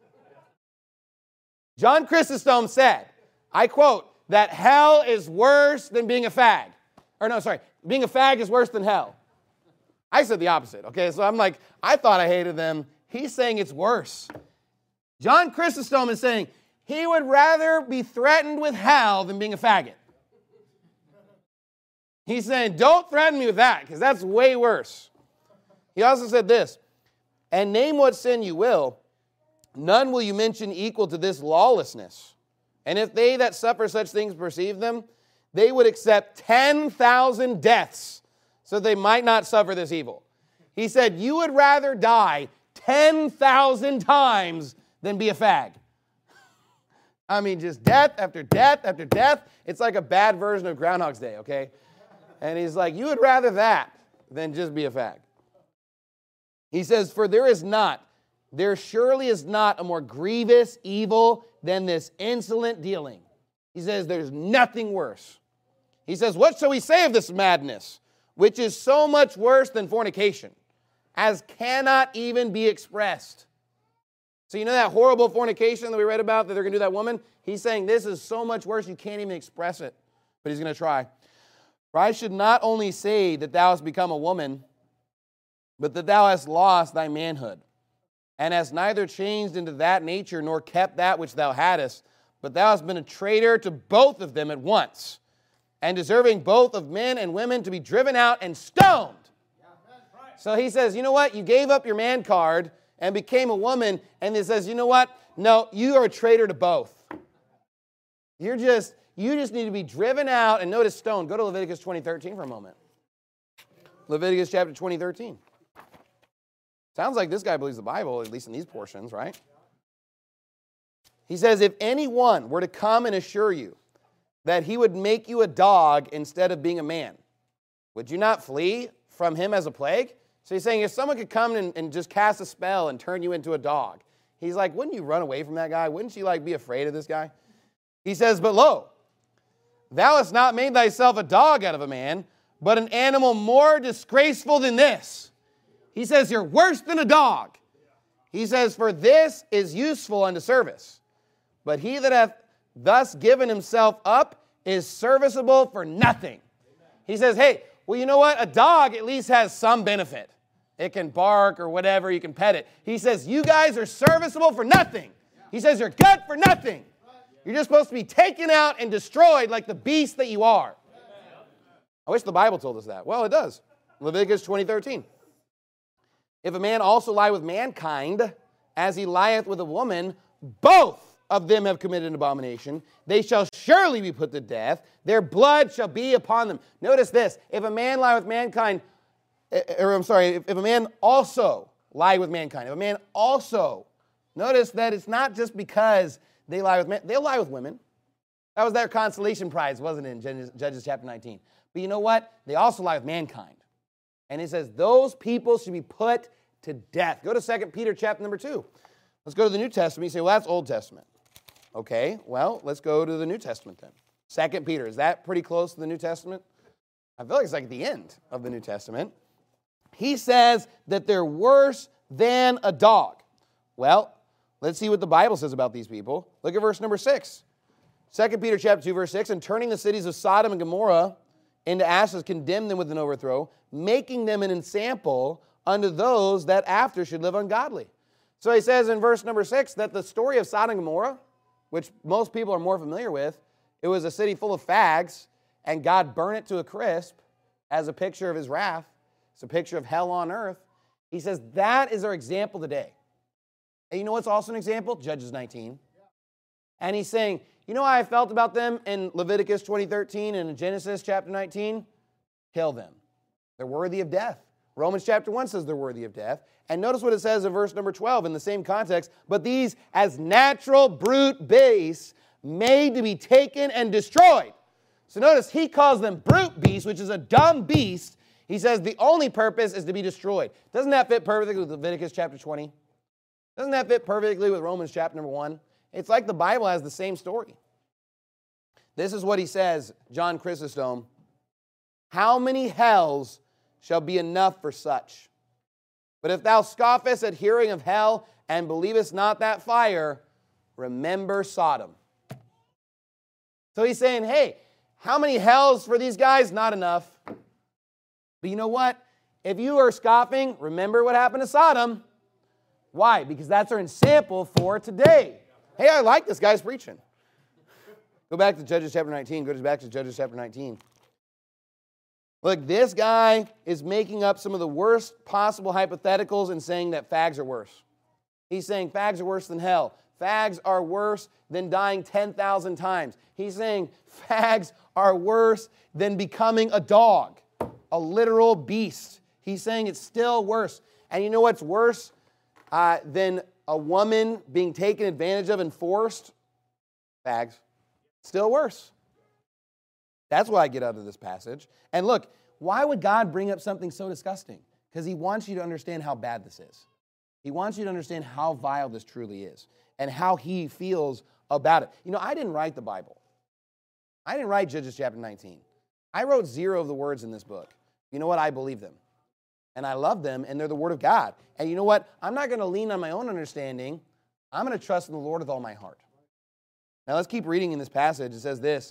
John Chrysostom said, I quote, that hell is worse than being a fag. Or no, sorry, being a fag is worse than hell. I said the opposite, okay? So I'm like, I thought I hated them. He's saying it's worse. John Chrysostom is saying he would rather be threatened with hell than being a faggot. He's saying, don't threaten me with that, because that's way worse. He also said this, and name what sin you will, none will you mention equal to this lawlessness. And if they that suffer such things perceive them, they would accept ten thousand deaths so they might not suffer this evil. He said, you would rather die ten thousand times than be a fag. I mean, just death after death after death. It's like a bad version of Groundhog's Day, okay? And he's like, you would rather that than just be a fag. He says, for there is not, there surely is not a more grievous evil than this insolent dealing. He says, there's nothing worse. He says, what shall we say of this madness, which is so much worse than fornication, as cannot even be expressed? So you know that horrible fornication that we read about that they're going to do that woman? He's saying this is so much worse you can't even express it. But he's going to try. For I should not only say that thou hast become a woman, but that thou hast lost thy manhood, and hast neither changed into that nature nor kept that which thou hadst, but thou hast been a traitor to both of them at once, and deserving both of men and women to be driven out and stoned. So he says, you know what? You gave up your man card and became a woman, and he says, you know what? No, you are a traitor to both. You're just, you just need to be driven out, and notice stoned. Go to Leviticus twenty thirteen for a moment. Leviticus chapter twenty thirteen. Sounds like this guy believes the Bible, at least in these portions, right? He says, if anyone were to come and assure you that he would make you a dog instead of being a man, would you not flee from him as a plague? So he's saying if someone could come and, and just cast a spell and turn you into a dog, he's like, wouldn't you run away from that guy? Wouldn't you like be afraid of this guy? He says, but lo, thou hast not made thyself a dog out of a man, but an animal more disgraceful than this. He says, you're worse than a dog. He says, for this is useful unto service. But he that hath thus given himself up is serviceable for nothing. He says, hey, well, you know what? A dog at least has some benefit. It can bark or whatever. You can pet it. He says, you guys are serviceable for nothing. He says, you're good for nothing. You're just supposed to be taken out and destroyed like the beast that you are. I wish the Bible told us that. Well, it does. Leviticus twenty thirteen. If a man also lie with mankind, as he lieth with a woman, both of them have committed an abomination. They shall surely be put to death. Their blood shall be upon them. Notice this. If a man lie with mankind, or I'm sorry, if, if a man also lie with mankind, if a man also Notice that it's not just because they lie with men. They'll lie with women. That was their consolation prize, wasn't it, in Judges, Judges chapter nineteen? But you know what? They also lie with mankind. And he says those people should be put to death. Go to Second Peter chapter number two. Let's go to the New Testament. You say, well, that's Old Testament. Okay, well, let's go to the New Testament then. Second Peter, is that pretty close to the New Testament? I feel like it's like the end of the New Testament. He says that they're worse than a dog. Well, let's see what the Bible says about these people. Look at verse number six. Second Peter chapter two, verse six, and turning the cities of Sodom and Gomorrah into ashes, condemned them with an overthrow, making them an ensample unto those that after should live ungodly. So he says in verse number six that the story of Sodom and Gomorrah, which most people are more familiar with, it was a city full of fags, and God burned it to a crisp as a picture of his wrath. It's a picture of hell on earth. He says that is our example today. And you know what's also an example? Judges nineteen. And he's saying, you know how I felt about them in Leviticus twenty thirteen and in Genesis chapter nineteen? Kill them. They're worthy of death. Romans chapter one says they're worthy of death. And notice what it says in verse number twelve in the same context. But these as natural brute beasts made to be taken and destroyed. So notice he calls them brute beasts, which is a dumb beast. He says the only purpose is to be destroyed. Doesn't that fit perfectly with Leviticus chapter twenty? Doesn't that fit perfectly with Romans chapter number one? It's like the Bible has the same story. This is what he says, John Chrysostom. How many hells shall be enough for such? But if thou scoffest at hearing of hell and believest not that fire, remember Sodom. So he's saying, hey, how many hells for these guys? Not enough. But you know what? If you are scoffing, remember what happened to Sodom. Why? Because that's our example for today. Hey, I like this guy's preaching. Go back to Judges chapter nineteen. Go back to Judges chapter nineteen. Look, this guy is making up some of the worst possible hypotheticals and saying that fags are worse. He's saying fags are worse than hell. Fags are worse than dying ten thousand times. He's saying fags are worse than becoming a dog, a literal beast. He's saying it's still worse. And you know what's worse uh, than a woman being taken advantage of and forced? Fags. Still worse. That's what I get out of this passage. And look, why would God bring up something so disgusting? Because he wants you to understand how bad this is. He wants you to understand how vile this truly is and how he feels about it. You know, I didn't write the Bible. I didn't write Judges chapter nineteen. I wrote zero of the words in this book. You know what? I believe them. And I love them, and they're the Word of God. And you know what? I'm not going to lean on my own understanding. I'm going to trust in the Lord with all my heart. Now let's keep reading in this passage. It says this.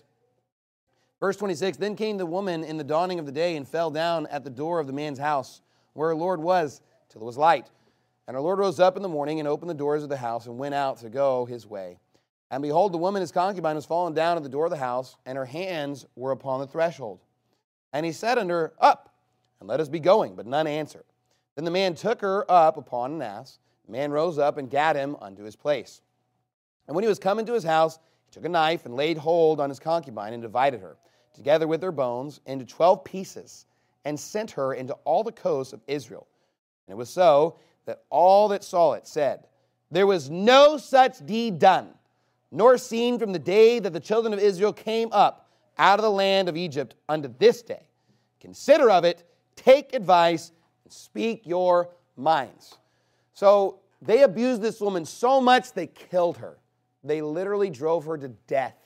Verse twenty-six, then came the woman in the dawning of the day and fell down at the door of the man's house where her Lord was till it was light. And her Lord rose up in the morning and opened the doors of the house and went out to go his way. And behold, the woman, his concubine, was fallen down at the door of the house, and her hands were upon the threshold. And he said unto her, up, and let us be going. But none answered. Then the man took her up upon an ass. The man rose up and gat him unto his place. And when he was come into his house, he took a knife and laid hold on his concubine and divided her, together with her bones, into twelve pieces, and sent her into all the coasts of Israel. And it was so that all that saw it said, there was no such deed done, nor seen from the day that the children of Israel came up out of the land of Egypt unto this day. Consider of it, take advice, and speak your minds. So they abused this woman so much they killed her. They literally drove her to death.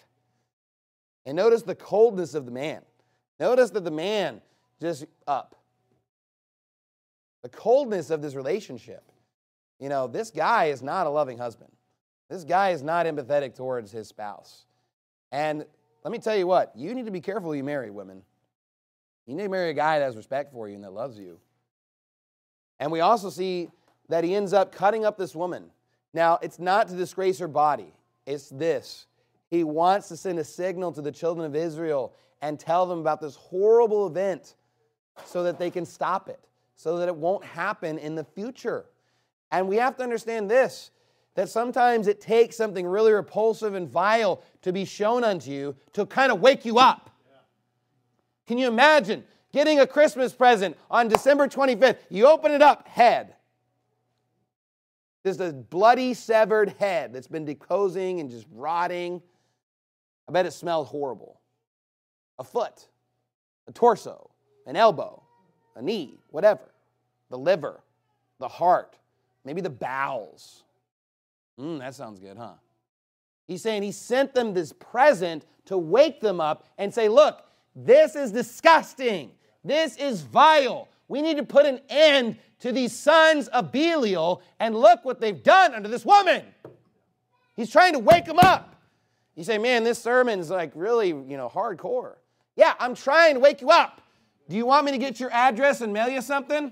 And notice the coldness of the man. Notice that the man just up. The coldness of this relationship. You know, this guy is not a loving husband. This guy is not empathetic towards his spouse. And let me tell you what, you need to be careful who you marry, women. You need to marry a guy that has respect for you and that loves you. And we also see that he ends up cutting up this woman. Now, it's not to disgrace her body. It's this. He wants to send a signal to the children of Israel and tell them about this horrible event so that they can stop it, so that it won't happen in the future. And we have to understand this, that sometimes it takes something really repulsive and vile to be shown unto you to kind of wake you up. Can you imagine getting a Christmas present on December twenty-fifth? You open it up, head. Just a bloody, severed head that's been decomposing and just rotting. I bet it smelled horrible. A foot, a torso, an elbow, a knee, whatever. The liver, the heart, maybe the bowels. Mmm, that sounds good, huh? He's saying he sent them this present to wake them up and say, look, this is disgusting. This is vile. We need to put an end to these sons of Belial, and look what they've done under this woman. He's trying to wake them up. You say, man, this sermon's like really, you know, hardcore. Yeah, I'm trying to wake you up. Do you want me to get your address and mail you something?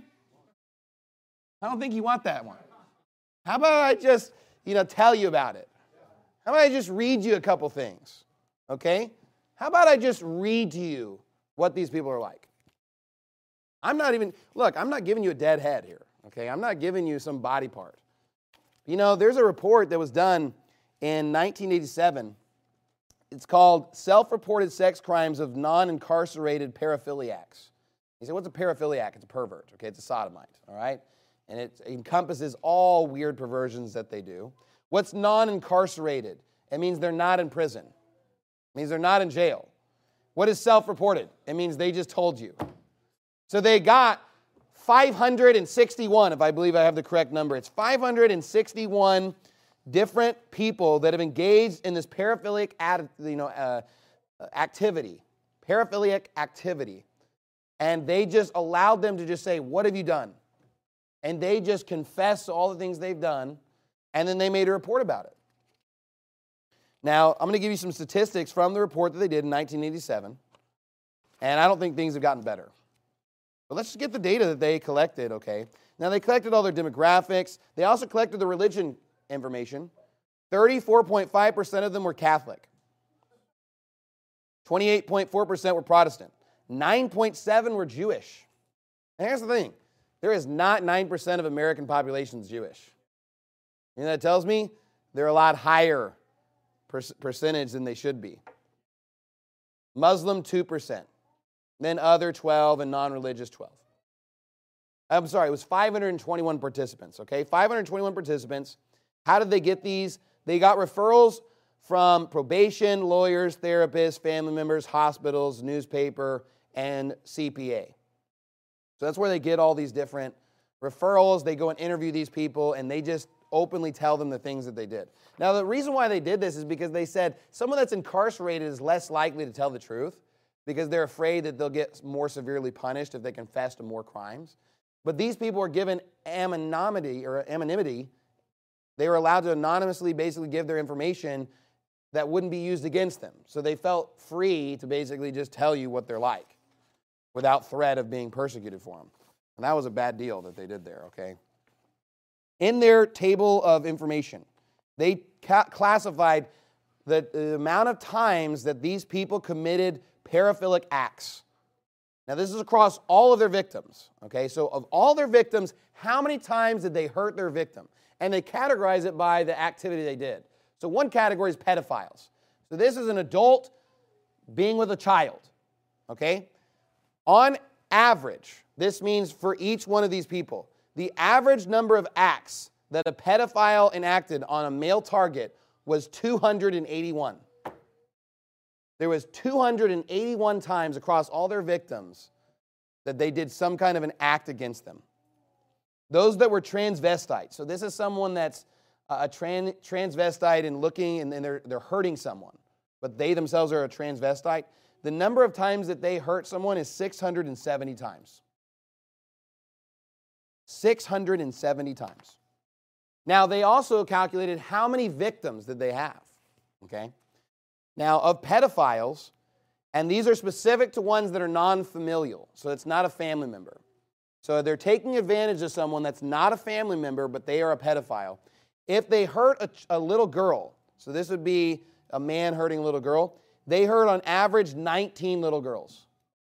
I don't think you want that one. How about I just, you know, tell you about it? How about I just read you a couple things? Okay? How about I just read to you what these people are like? I'm not even, look, I'm not giving you a dead head here, okay? I'm not giving you some body part. You know, there's a report that was done in nineteen eighty-seven. It's called Self-Reported Sex Crimes of Non-Incarcerated Paraphiliacs. You say, what's a paraphiliac? It's a pervert, okay? It's a sodomite, all right? And it encompasses all weird perversions that they do. What's non-incarcerated? It means they're not in prison. It means they're not in jail. What is self-reported? It means they just told you. So they got five hundred sixty-one, if I believe I have the correct number. It's five hundred sixty-one different people that have engaged in this paraphilic you know, uh, activity, paraphiliac activity. And they just allowed them to just say, what have you done? And they just confessed to all the things they've done, and then they made a report about it. Now, I'm going to give you some statistics from the report that they did in nineteen eighty-seven, and I don't think things have gotten better. But let's just get the data that they collected, okay? Now, they collected all their demographics. They also collected the religion information. thirty-four point five percent of them were Catholic. twenty-eight point four percent were Protestant. nine point seven were Jewish. And here's the thing. There is not nine percent of American population is Jewish. You know what that tells me? They're a lot higher per- percentage than they should be. Muslim, two percent. Then other, twelve, and non-religious, twelve. I'm sorry, it was five hundred twenty-one participants, okay? five hundred twenty-one participants. How did they get these? They got referrals from probation, lawyers, therapists, family members, hospitals, newspaper, and C P A. So that's where they get all these different referrals. They go and interview these people, and they just openly tell them the things that they did. Now, the reason why they did this is because they said someone that's incarcerated is less likely to tell the truth because they're afraid that they'll get more severely punished if they confess to more crimes. But these people were given anonymity or anonymity. They were allowed to anonymously basically give their information that wouldn't be used against them. So they felt free to basically just tell you what they're like without threat of being persecuted for them. And that was a bad deal that they did there, okay? In their table of information, they ca- classified the, the amount of times that these people committed paraphilic acts. Now, this is across all of their victims, okay? So of all their victims, how many times did they hurt their victim? And they categorize it by the activity they did. So one category is pedophiles. So this is an adult being with a child, okay? On average, this means for each one of these people, the average number of acts that a pedophile enacted on a male target was two hundred eighty-one. There was two hundred eighty-one times across all their victims that they did some kind of an act against them. Those that were transvestites. So this is someone that's a trans, transvestite and looking and, and they're, they're hurting someone, but they themselves are a transvestite. The number of times that they hurt someone is six hundred seventy times. six hundred seventy times. Now, they also calculated how many victims did they have, okay? Now, of pedophiles, and these are specific to ones that are non-familial, so it's not a family member. So they're taking advantage of someone that's not a family member, but they are a pedophile. If they hurt a, a little girl, so this would be a man hurting a little girl, they hurt on average nineteen little girls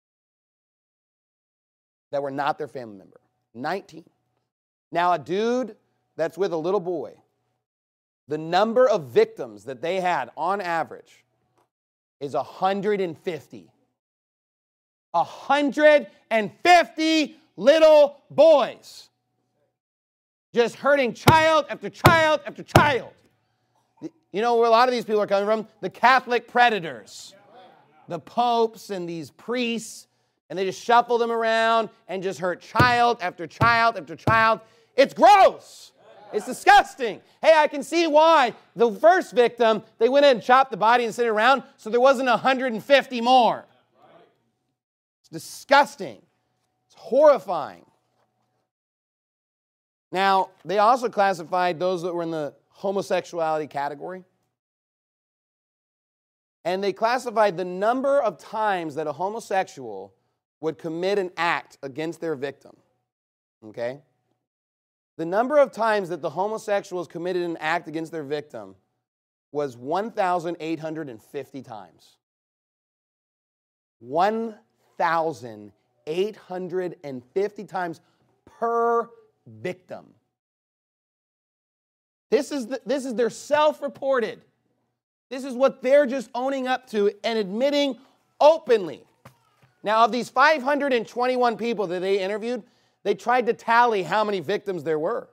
that were not their family member. nineteen. Now, a dude that's with a little boy, the number of victims that they had on average is one hundred fifty. one hundred fifty little boys. just hurting child after child after child. You know where a lot of these people are coming from? The Catholic predators. The popes and these priests, and they just shuffle them around and just hurt child after child after child. It's gross. It's disgusting. Hey, I can see why the first victim, they went in and chopped the body and sent it around so there wasn't one hundred fifty more. It's disgusting. It's horrifying. Now, they also classified those that were in the homosexuality category. And they classified the number of times that a homosexual would commit an act against their victim. Okay? The number of times that the homosexuals committed an act against their victim was one thousand eight hundred fifty times. one thousand eight hundred fifty times per victim. This is, the, this is their self-reported. This is what they're just owning up to and admitting openly. Now, of these five hundred twenty-one people that they interviewed, they tried to tally how many victims there were.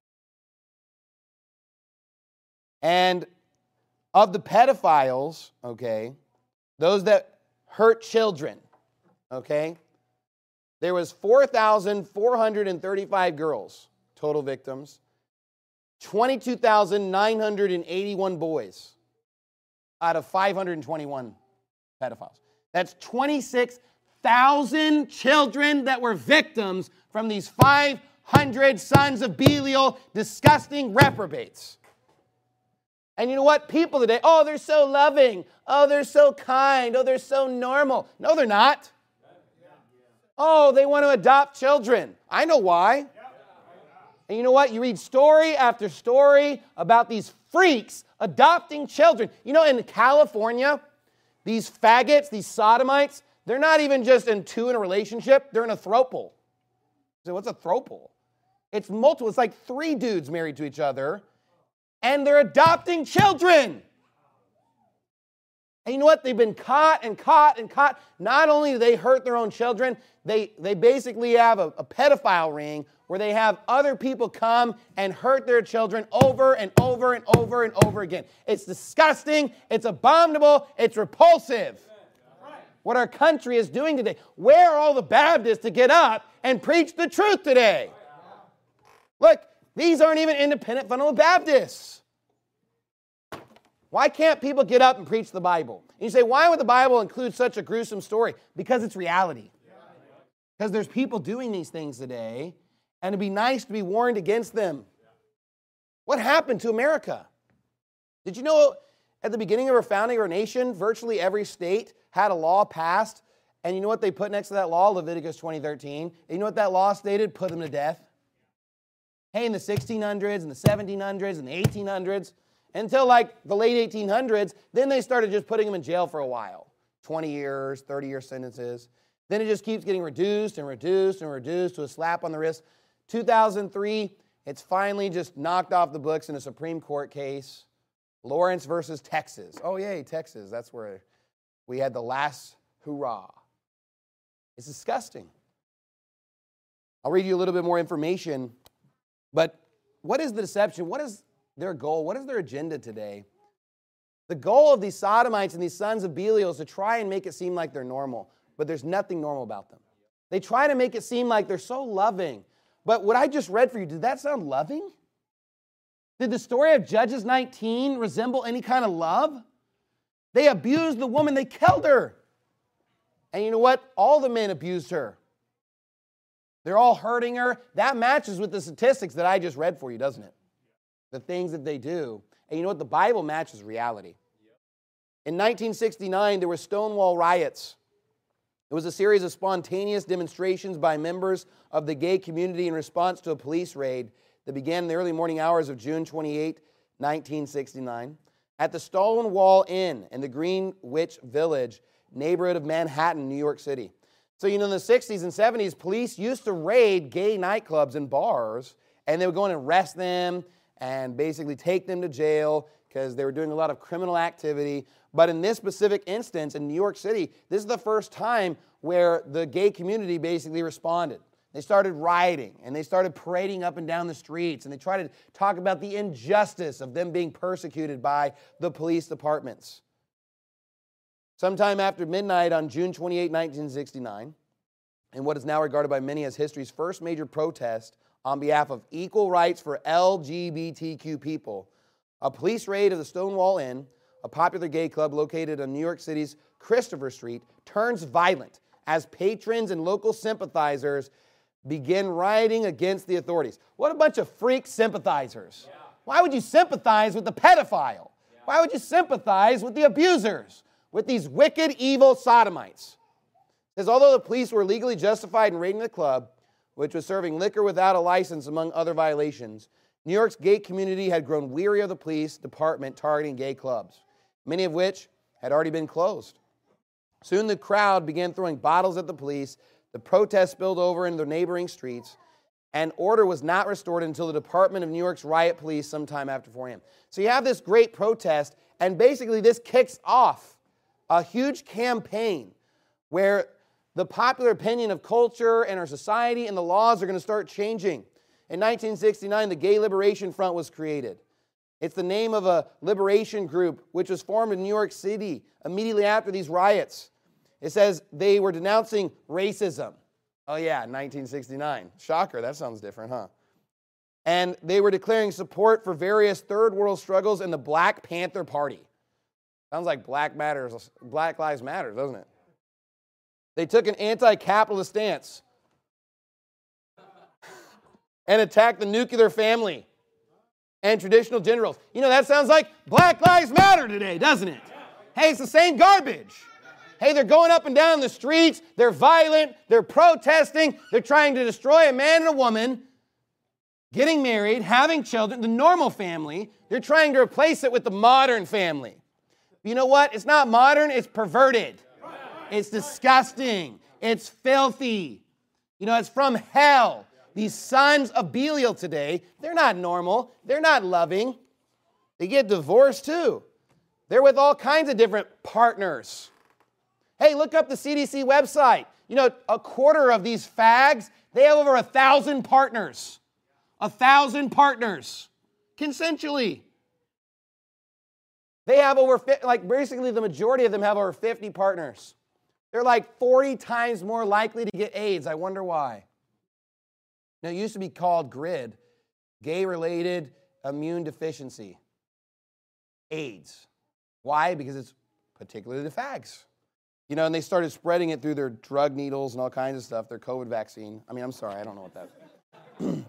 And of the pedophiles, okay, those that hurt children, okay, there was four thousand four hundred thirty-five girls, total victims, twenty-two thousand nine hundred eighty-one boys out of five hundred twenty-one pedophiles. That's twenty-six thousand children that were victims from these five hundred sons of Belial, disgusting reprobates. And you know what? People today, oh, they're so loving. Oh, they're so kind. Oh, they're so normal. No, they're not. Oh, they want to adopt children. I know why. And you know what? You read story after story about these freaks adopting children. You know, in California, these faggots, these sodomites, they're not even just in two in a relationship. They're in a throuple. So what's a throuple? It's multiple. It's like three dudes married to each other, and they're adopting children. And you know what? They've been caught and caught and caught. Not only do they hurt their own children, they, they basically have a, a pedophile ring where they have other people come and hurt their children over and over and over and over again. It's disgusting. It's abominable. It's repulsive. What our country is doing today. Where are all the Baptists to get up and preach the truth today? Look, these aren't even independent fundamental Baptists. Why can't people get up and preach the Bible? And you say, why would the Bible include such a gruesome story? Because it's reality. Because there's people doing these things today, and it'd be nice to be warned against them. What happened to America? Did you know at the beginning of our founding of our nation, virtually every state had a law passed, and you know what they put next to that law? Leviticus twenty thirteen. And you know what that law stated? Put them to death. Hey, in the sixteen hundreds and the seventeen hundreds and the eighteen hundreds, until like the late eighteen hundreds, then they started just putting them in jail for a while. twenty years, thirty-year sentences. Then it just keeps getting reduced and reduced and reduced to a slap on the wrist. two thousand three, it's finally just knocked off the books in a Supreme Court case. Lawrence versus Texas. Oh, yay, Texas. That's where we had the last hurrah. It's disgusting. I'll read you a little bit more information. But what is the deception? What is their goal? What is their agenda today? The goal of these sodomites and these sons of Belial is to try and make it seem like they're normal. But there's nothing normal about them. They try to make it seem like they're so loving. But what I just read for you, did that sound loving? Did the story of Judges nineteen resemble any kind of love? They abused the woman. They killed her. And you know what? All the men abused her. They're all hurting her. That matches with the statistics that I just read for you, doesn't it? The things that they do. And you know what? The Bible matches reality. In nineteen sixty-nine, there were Stonewall riots. It was a series of spontaneous demonstrations by members of the gay community in response to a police raid that began in the early morning hours of June twenty-eighth, nineteen sixty-nine, at the Stonewall Inn in the Greenwich Village neighborhood of Manhattan, New York City. So, you know, in the sixties and seventies, police used to raid gay nightclubs and bars, and they would go in and arrest them and basically take them to jail because they were doing a lot of criminal activity. But in this specific instance in New York City, this is the first time where the gay community basically responded. They started rioting, and they started parading up and down the streets, and they tried to talk about the injustice of them being persecuted by the police departments. Sometime after midnight on June twenty-eighth, nineteen sixty-nine, in what is now regarded by many as history's first major protest on behalf of equal rights for L G B T Q people, a police raid of the Stonewall Inn, a popular gay club located on New York City's Christopher Street, turns violent as patrons and local sympathizers begin rioting against the authorities. What a bunch of freak sympathizers. Yeah. Why would you sympathize with the pedophile? Yeah. Why would you sympathize with the abusers, with these wicked, evil sodomites? It says, although the police were legally justified in raiding the club, which was serving liquor without a license among other violations, New York's gay community had grown weary of the police department targeting gay clubs, many of which had already been closed. Soon the crowd began throwing bottles at the police. The protest spilled over into the neighboring streets, and order was not restored until the Department of New York's riot police sometime after four a.m. So you have this great protest, and basically this kicks off a huge campaign where the popular opinion of culture and our society and the laws are going to start changing. In nineteen sixty-nine, the Gay Liberation Front was created. It's the name of a liberation group which was formed in New York City immediately after these riots. It says they were denouncing racism. Oh yeah, nineteen sixty-nine. Shocker, that sounds different, huh? And they were declaring support for various third world struggles in the Black Panther Party. Sounds like Black Matters, Black Lives Matter, doesn't it? They took an anti-capitalist stance and attacked the nuclear family and traditional generals. You know, that sounds like Black Lives Matter today, doesn't it? Hey, it's the same garbage. Hey, they're going up and down the streets, they're violent, they're protesting, they're trying to destroy a man and a woman, getting married, having children, the normal family. They're trying to replace it with the modern family. You know what? It's not modern, it's perverted. It's disgusting. It's filthy. You know, it's from hell. These sons of Belial today, they're not normal. They're not loving. They get divorced too. They're with all kinds of different partners. Hey, look up the C D C website. You know, a quarter of these fags, they have over a thousand partners. A thousand partners. Consensually. They have over, like basically the majority of them have over fifty partners. They're like forty times more likely to get AIDS. I wonder why. Now, it used to be called GRID, gay-related immune deficiency, AIDS. Why? Because it's particularly the fags. You know, and they started spreading it through their drug needles and all kinds of stuff, their COVID vaccine. I mean, I'm sorry, I don't know what that is.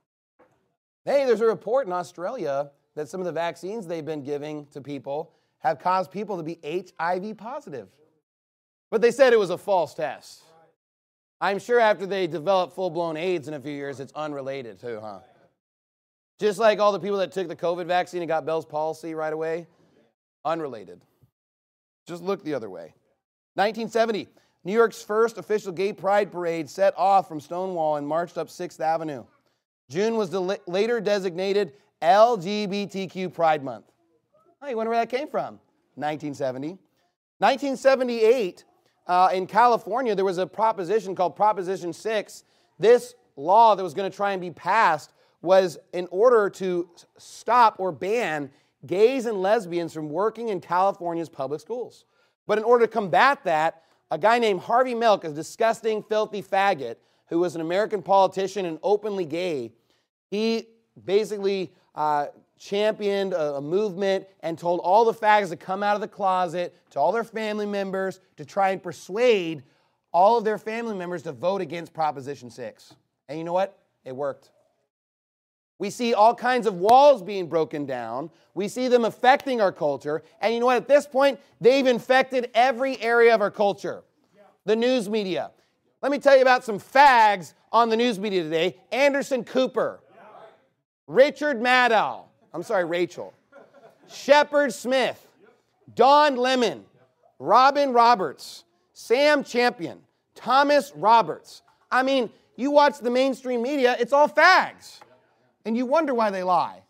Hey, there's a report in Australia that some of the vaccines they've been giving to people have caused people to be H I V positive. But they said it was a false test. I'm sure after they develop full-blown AIDS in a few years, it's unrelated too, huh? Just like all the people that took the COVID vaccine and got Bell's palsy right away, unrelated. Just look the other way. nineteen seventy, New York's first official gay pride parade set off from Stonewall and marched up sixth avenue. June was the later designated L G B T Q Pride Month. Oh, you wonder where that came from? nineteen seventy. nineteen seventy-eight, uh, in California, there was a proposition called Proposition six. This law that was going to try and be passed was in order to stop or ban gays and lesbians from working in California's public schools. But in order to combat that, a guy named Harvey Milk, a disgusting, filthy faggot, who was an American politician and openly gay, he basically uh, championed a, a movement and told all the fags to come out of the closet, to all their family members, to try and persuade all of their family members to vote against Proposition six. And you know what? It worked. We see all kinds of walls being broken down. We see them affecting our culture. And you know what? At this point, they've infected every area of our culture. The news media. Let me tell you about some fags on the news media today. Anderson Cooper. Richard Maddow. I'm sorry, Rachel. Shepard Smith. Don Lemon. Robin Roberts. Sam Champion. Thomas Roberts. I mean, you watch the mainstream media, it's all fags. And you wonder why they lie.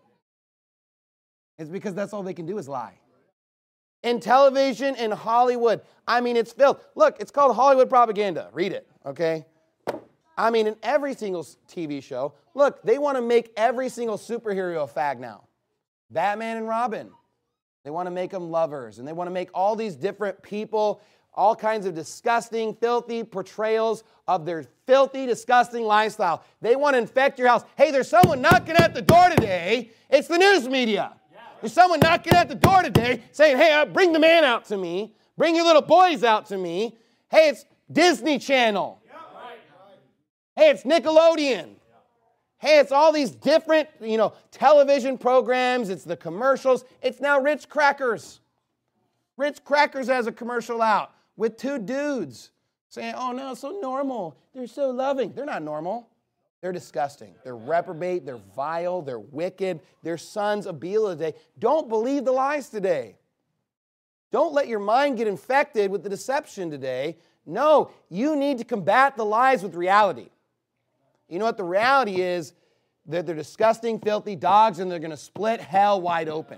It's because that's all they can do is lie. In television, in Hollywood, I mean, it's filled. Look, it's called Hollywood propaganda. Read it, okay? I mean, in every single T V show, look, they want to make every single superhero a fag now. Batman and Robin. They want to make them lovers, and they want to make all these different people, all kinds of disgusting, filthy portrayals of their filthy, disgusting lifestyle. They want to infect your house. Hey, there's someone knocking at the door today. It's the news media. There's someone knocking at the door today saying, hey, uh, bring the man out to me. Bring your little boys out to me. Hey, it's Disney Channel. Hey, it's Nickelodeon. Hey, it's all these different, you know, television programs. It's the commercials. It's now Ritz Crackers. Ritz Crackers has a commercial out with two dudes saying, oh, no, it's so normal. They're so loving. They're not normal. They're disgusting. They're reprobate. They're vile. They're wicked. They're sons of Belial today. Don't believe the lies today. Don't let your mind get infected with the deception today. No, you need to combat the lies with reality. You know what the reality is? That they're disgusting, filthy dogs, and they're going to split hell wide open.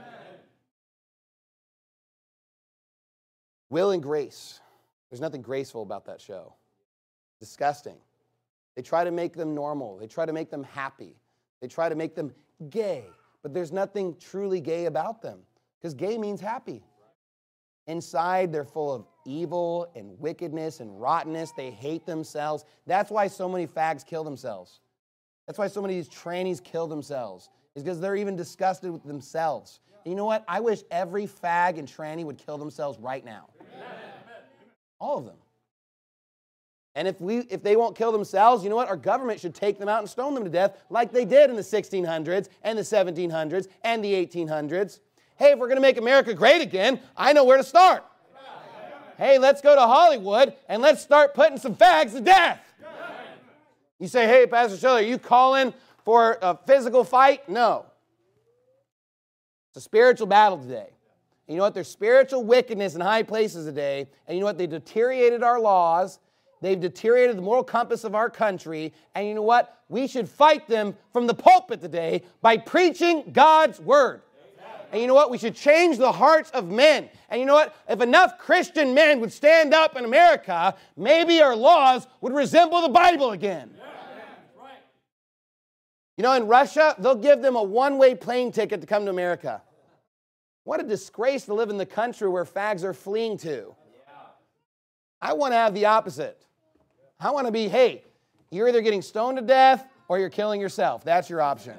Will and Grace. There's nothing graceful about that show. Disgusting. They try to make them normal. They try to make them happy. They try to make them gay. But there's nothing truly gay about them. Because gay means happy. Inside, they're full of evil and wickedness and rottenness. They hate themselves. That's why so many fags kill themselves. That's why so many of these trannies kill themselves. Is because they're even disgusted with themselves. And you know what? I wish every fag and tranny would kill themselves right now. All of them. And if we, if they won't kill themselves, you know what? Our government should take them out and stone them to death like they did in the sixteen hundreds and the seventeen hundreds and the eighteen hundreds. Hey, if we're going to make America great again, I know where to start. Hey, let's go to Hollywood and let's start putting some fags to death. You say, hey, Pastor Shelley, are you calling for a physical fight? No. It's a spiritual battle today. And you know what? There's spiritual wickedness in high places today. And you know what? They deteriorated our laws. They've deteriorated the moral compass of our country. And you know what? We should fight them from the pulpit today by preaching God's word. And you know what? We should change the hearts of men. And you know what? If enough Christian men would stand up in America, maybe our laws would resemble the Bible again. Yeah, right. You know, in Russia, they'll give them a one-way plane ticket to come to America. What a disgrace to live in the country where fags are fleeing to. I want to have the opposite. I want to be, hey, you're either getting stoned to death or you're killing yourself. That's your option.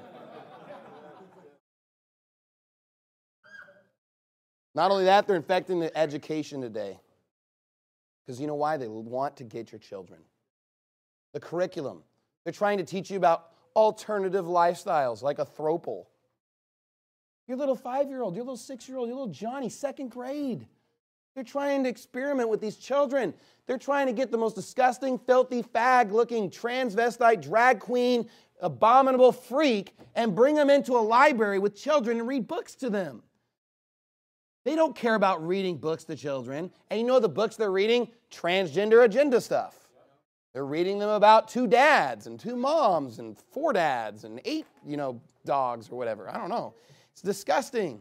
Not only that, they're infecting the education today. Because you know why? They want to get your children. The curriculum. They're trying to teach you about alternative lifestyles, like a throuple. Your little five-year-old, your little six-year-old, your little Johnny, second grade. They're trying to experiment with these children. They're trying to get the most disgusting, filthy, fag-looking, transvestite, drag queen, abominable freak and bring them into a library with children and read books to them. They don't care about reading books to children. And you know the books they're reading? Transgender agenda stuff. They're reading them about two dads and two moms and four dads and eight, you know, dogs or whatever. I don't know. It's disgusting.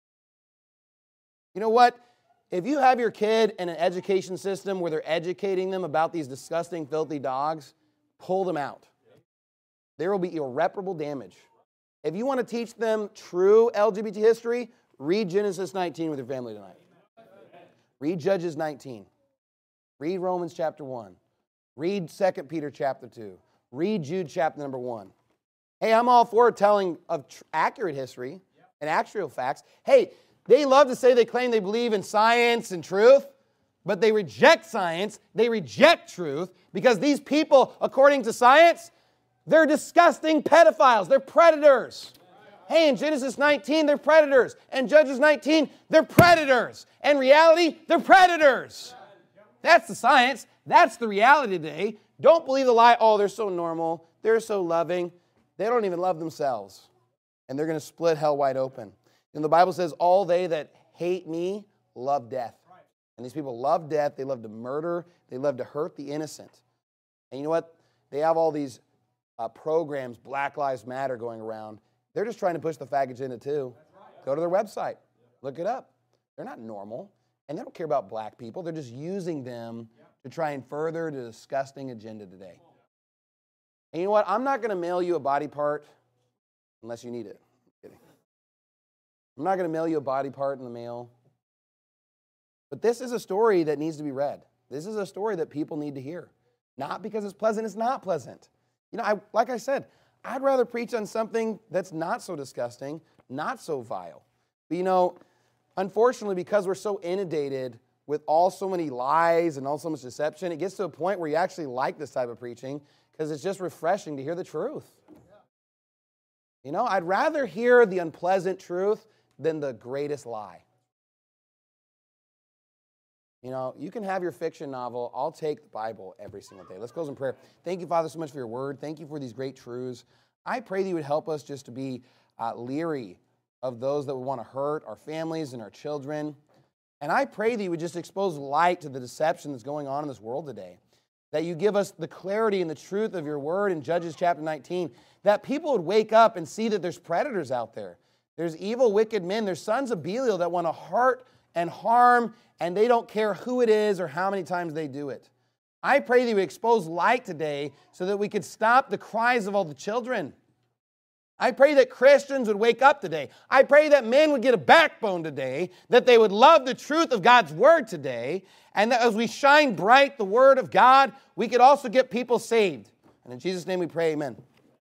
You know what? If you have your kid in an education system where they're educating them about these disgusting, filthy dogs, pull them out. There will be irreparable damage. If you want to teach them true L G B T history, read Genesis nineteen with your family tonight. Read Judges nineteen. Read Romans chapter one. Read Second Peter chapter two. Read Jude chapter number one. Hey, I'm all for telling of tr- accurate history and actual facts. Hey, they love to say they claim they believe in science and truth, but they reject science. They reject truth because these people, according to science, they're disgusting pedophiles. They're predators. Hey, in Genesis nineteen, they're predators. And Judges nineteen, they're predators. And reality, they're predators. That's the science. That's the reality today. Don't believe the lie, oh, they're so normal. They're so loving. They don't even love themselves. And they're going to split hell wide open. And the Bible says, all they that hate me love death. And these people love death. They love to murder. They love to hurt the innocent. And you know what? They have all these uh, programs, Black Lives Matter, going around. They're just trying to push the fag agenda too. Go to their website. Look it up. They're not normal. And they don't care about black people. They're just using them to try and further the disgusting agenda today. And you know what? I'm not going to mail you a body part unless you need it. I'm kidding. I'm not going to mail you a body part in the mail. But this is a story that needs to be read. This is a story that people need to hear. Not because it's pleasant, it's not pleasant. You know, I, like I said, I'd rather preach on something that's not so disgusting, not so vile. But you know, unfortunately, because we're so inundated with all so many lies and all so much deception, it gets to a point where you actually like this type of preaching because it's just refreshing to hear the truth. You know, I'd rather hear the unpleasant truth than the greatest lie. You know, you can have your fiction novel. I'll take the Bible every single day. Let's close in prayer. Thank you, Father, so much for your word. Thank you for these great truths. I pray that you would help us just to be uh, leery of those that would want to hurt our families and our children. And I pray that you would just expose light to the deception that's going on in this world today. That you give us the clarity and the truth of your word in Judges chapter nineteen. That people would wake up and see that there's predators out there. There's evil, wicked men. There's sons of Belial that want to hurt and harm, and they don't care who it is or how many times they do it. I pray that you would expose light today so that we could stop the cries of all the children. I pray that Christians would wake up today. I pray that men would get a backbone today, that they would love the truth of God's word today, and that as we shine bright the word of God, we could also get people saved. And in Jesus' name we pray, amen.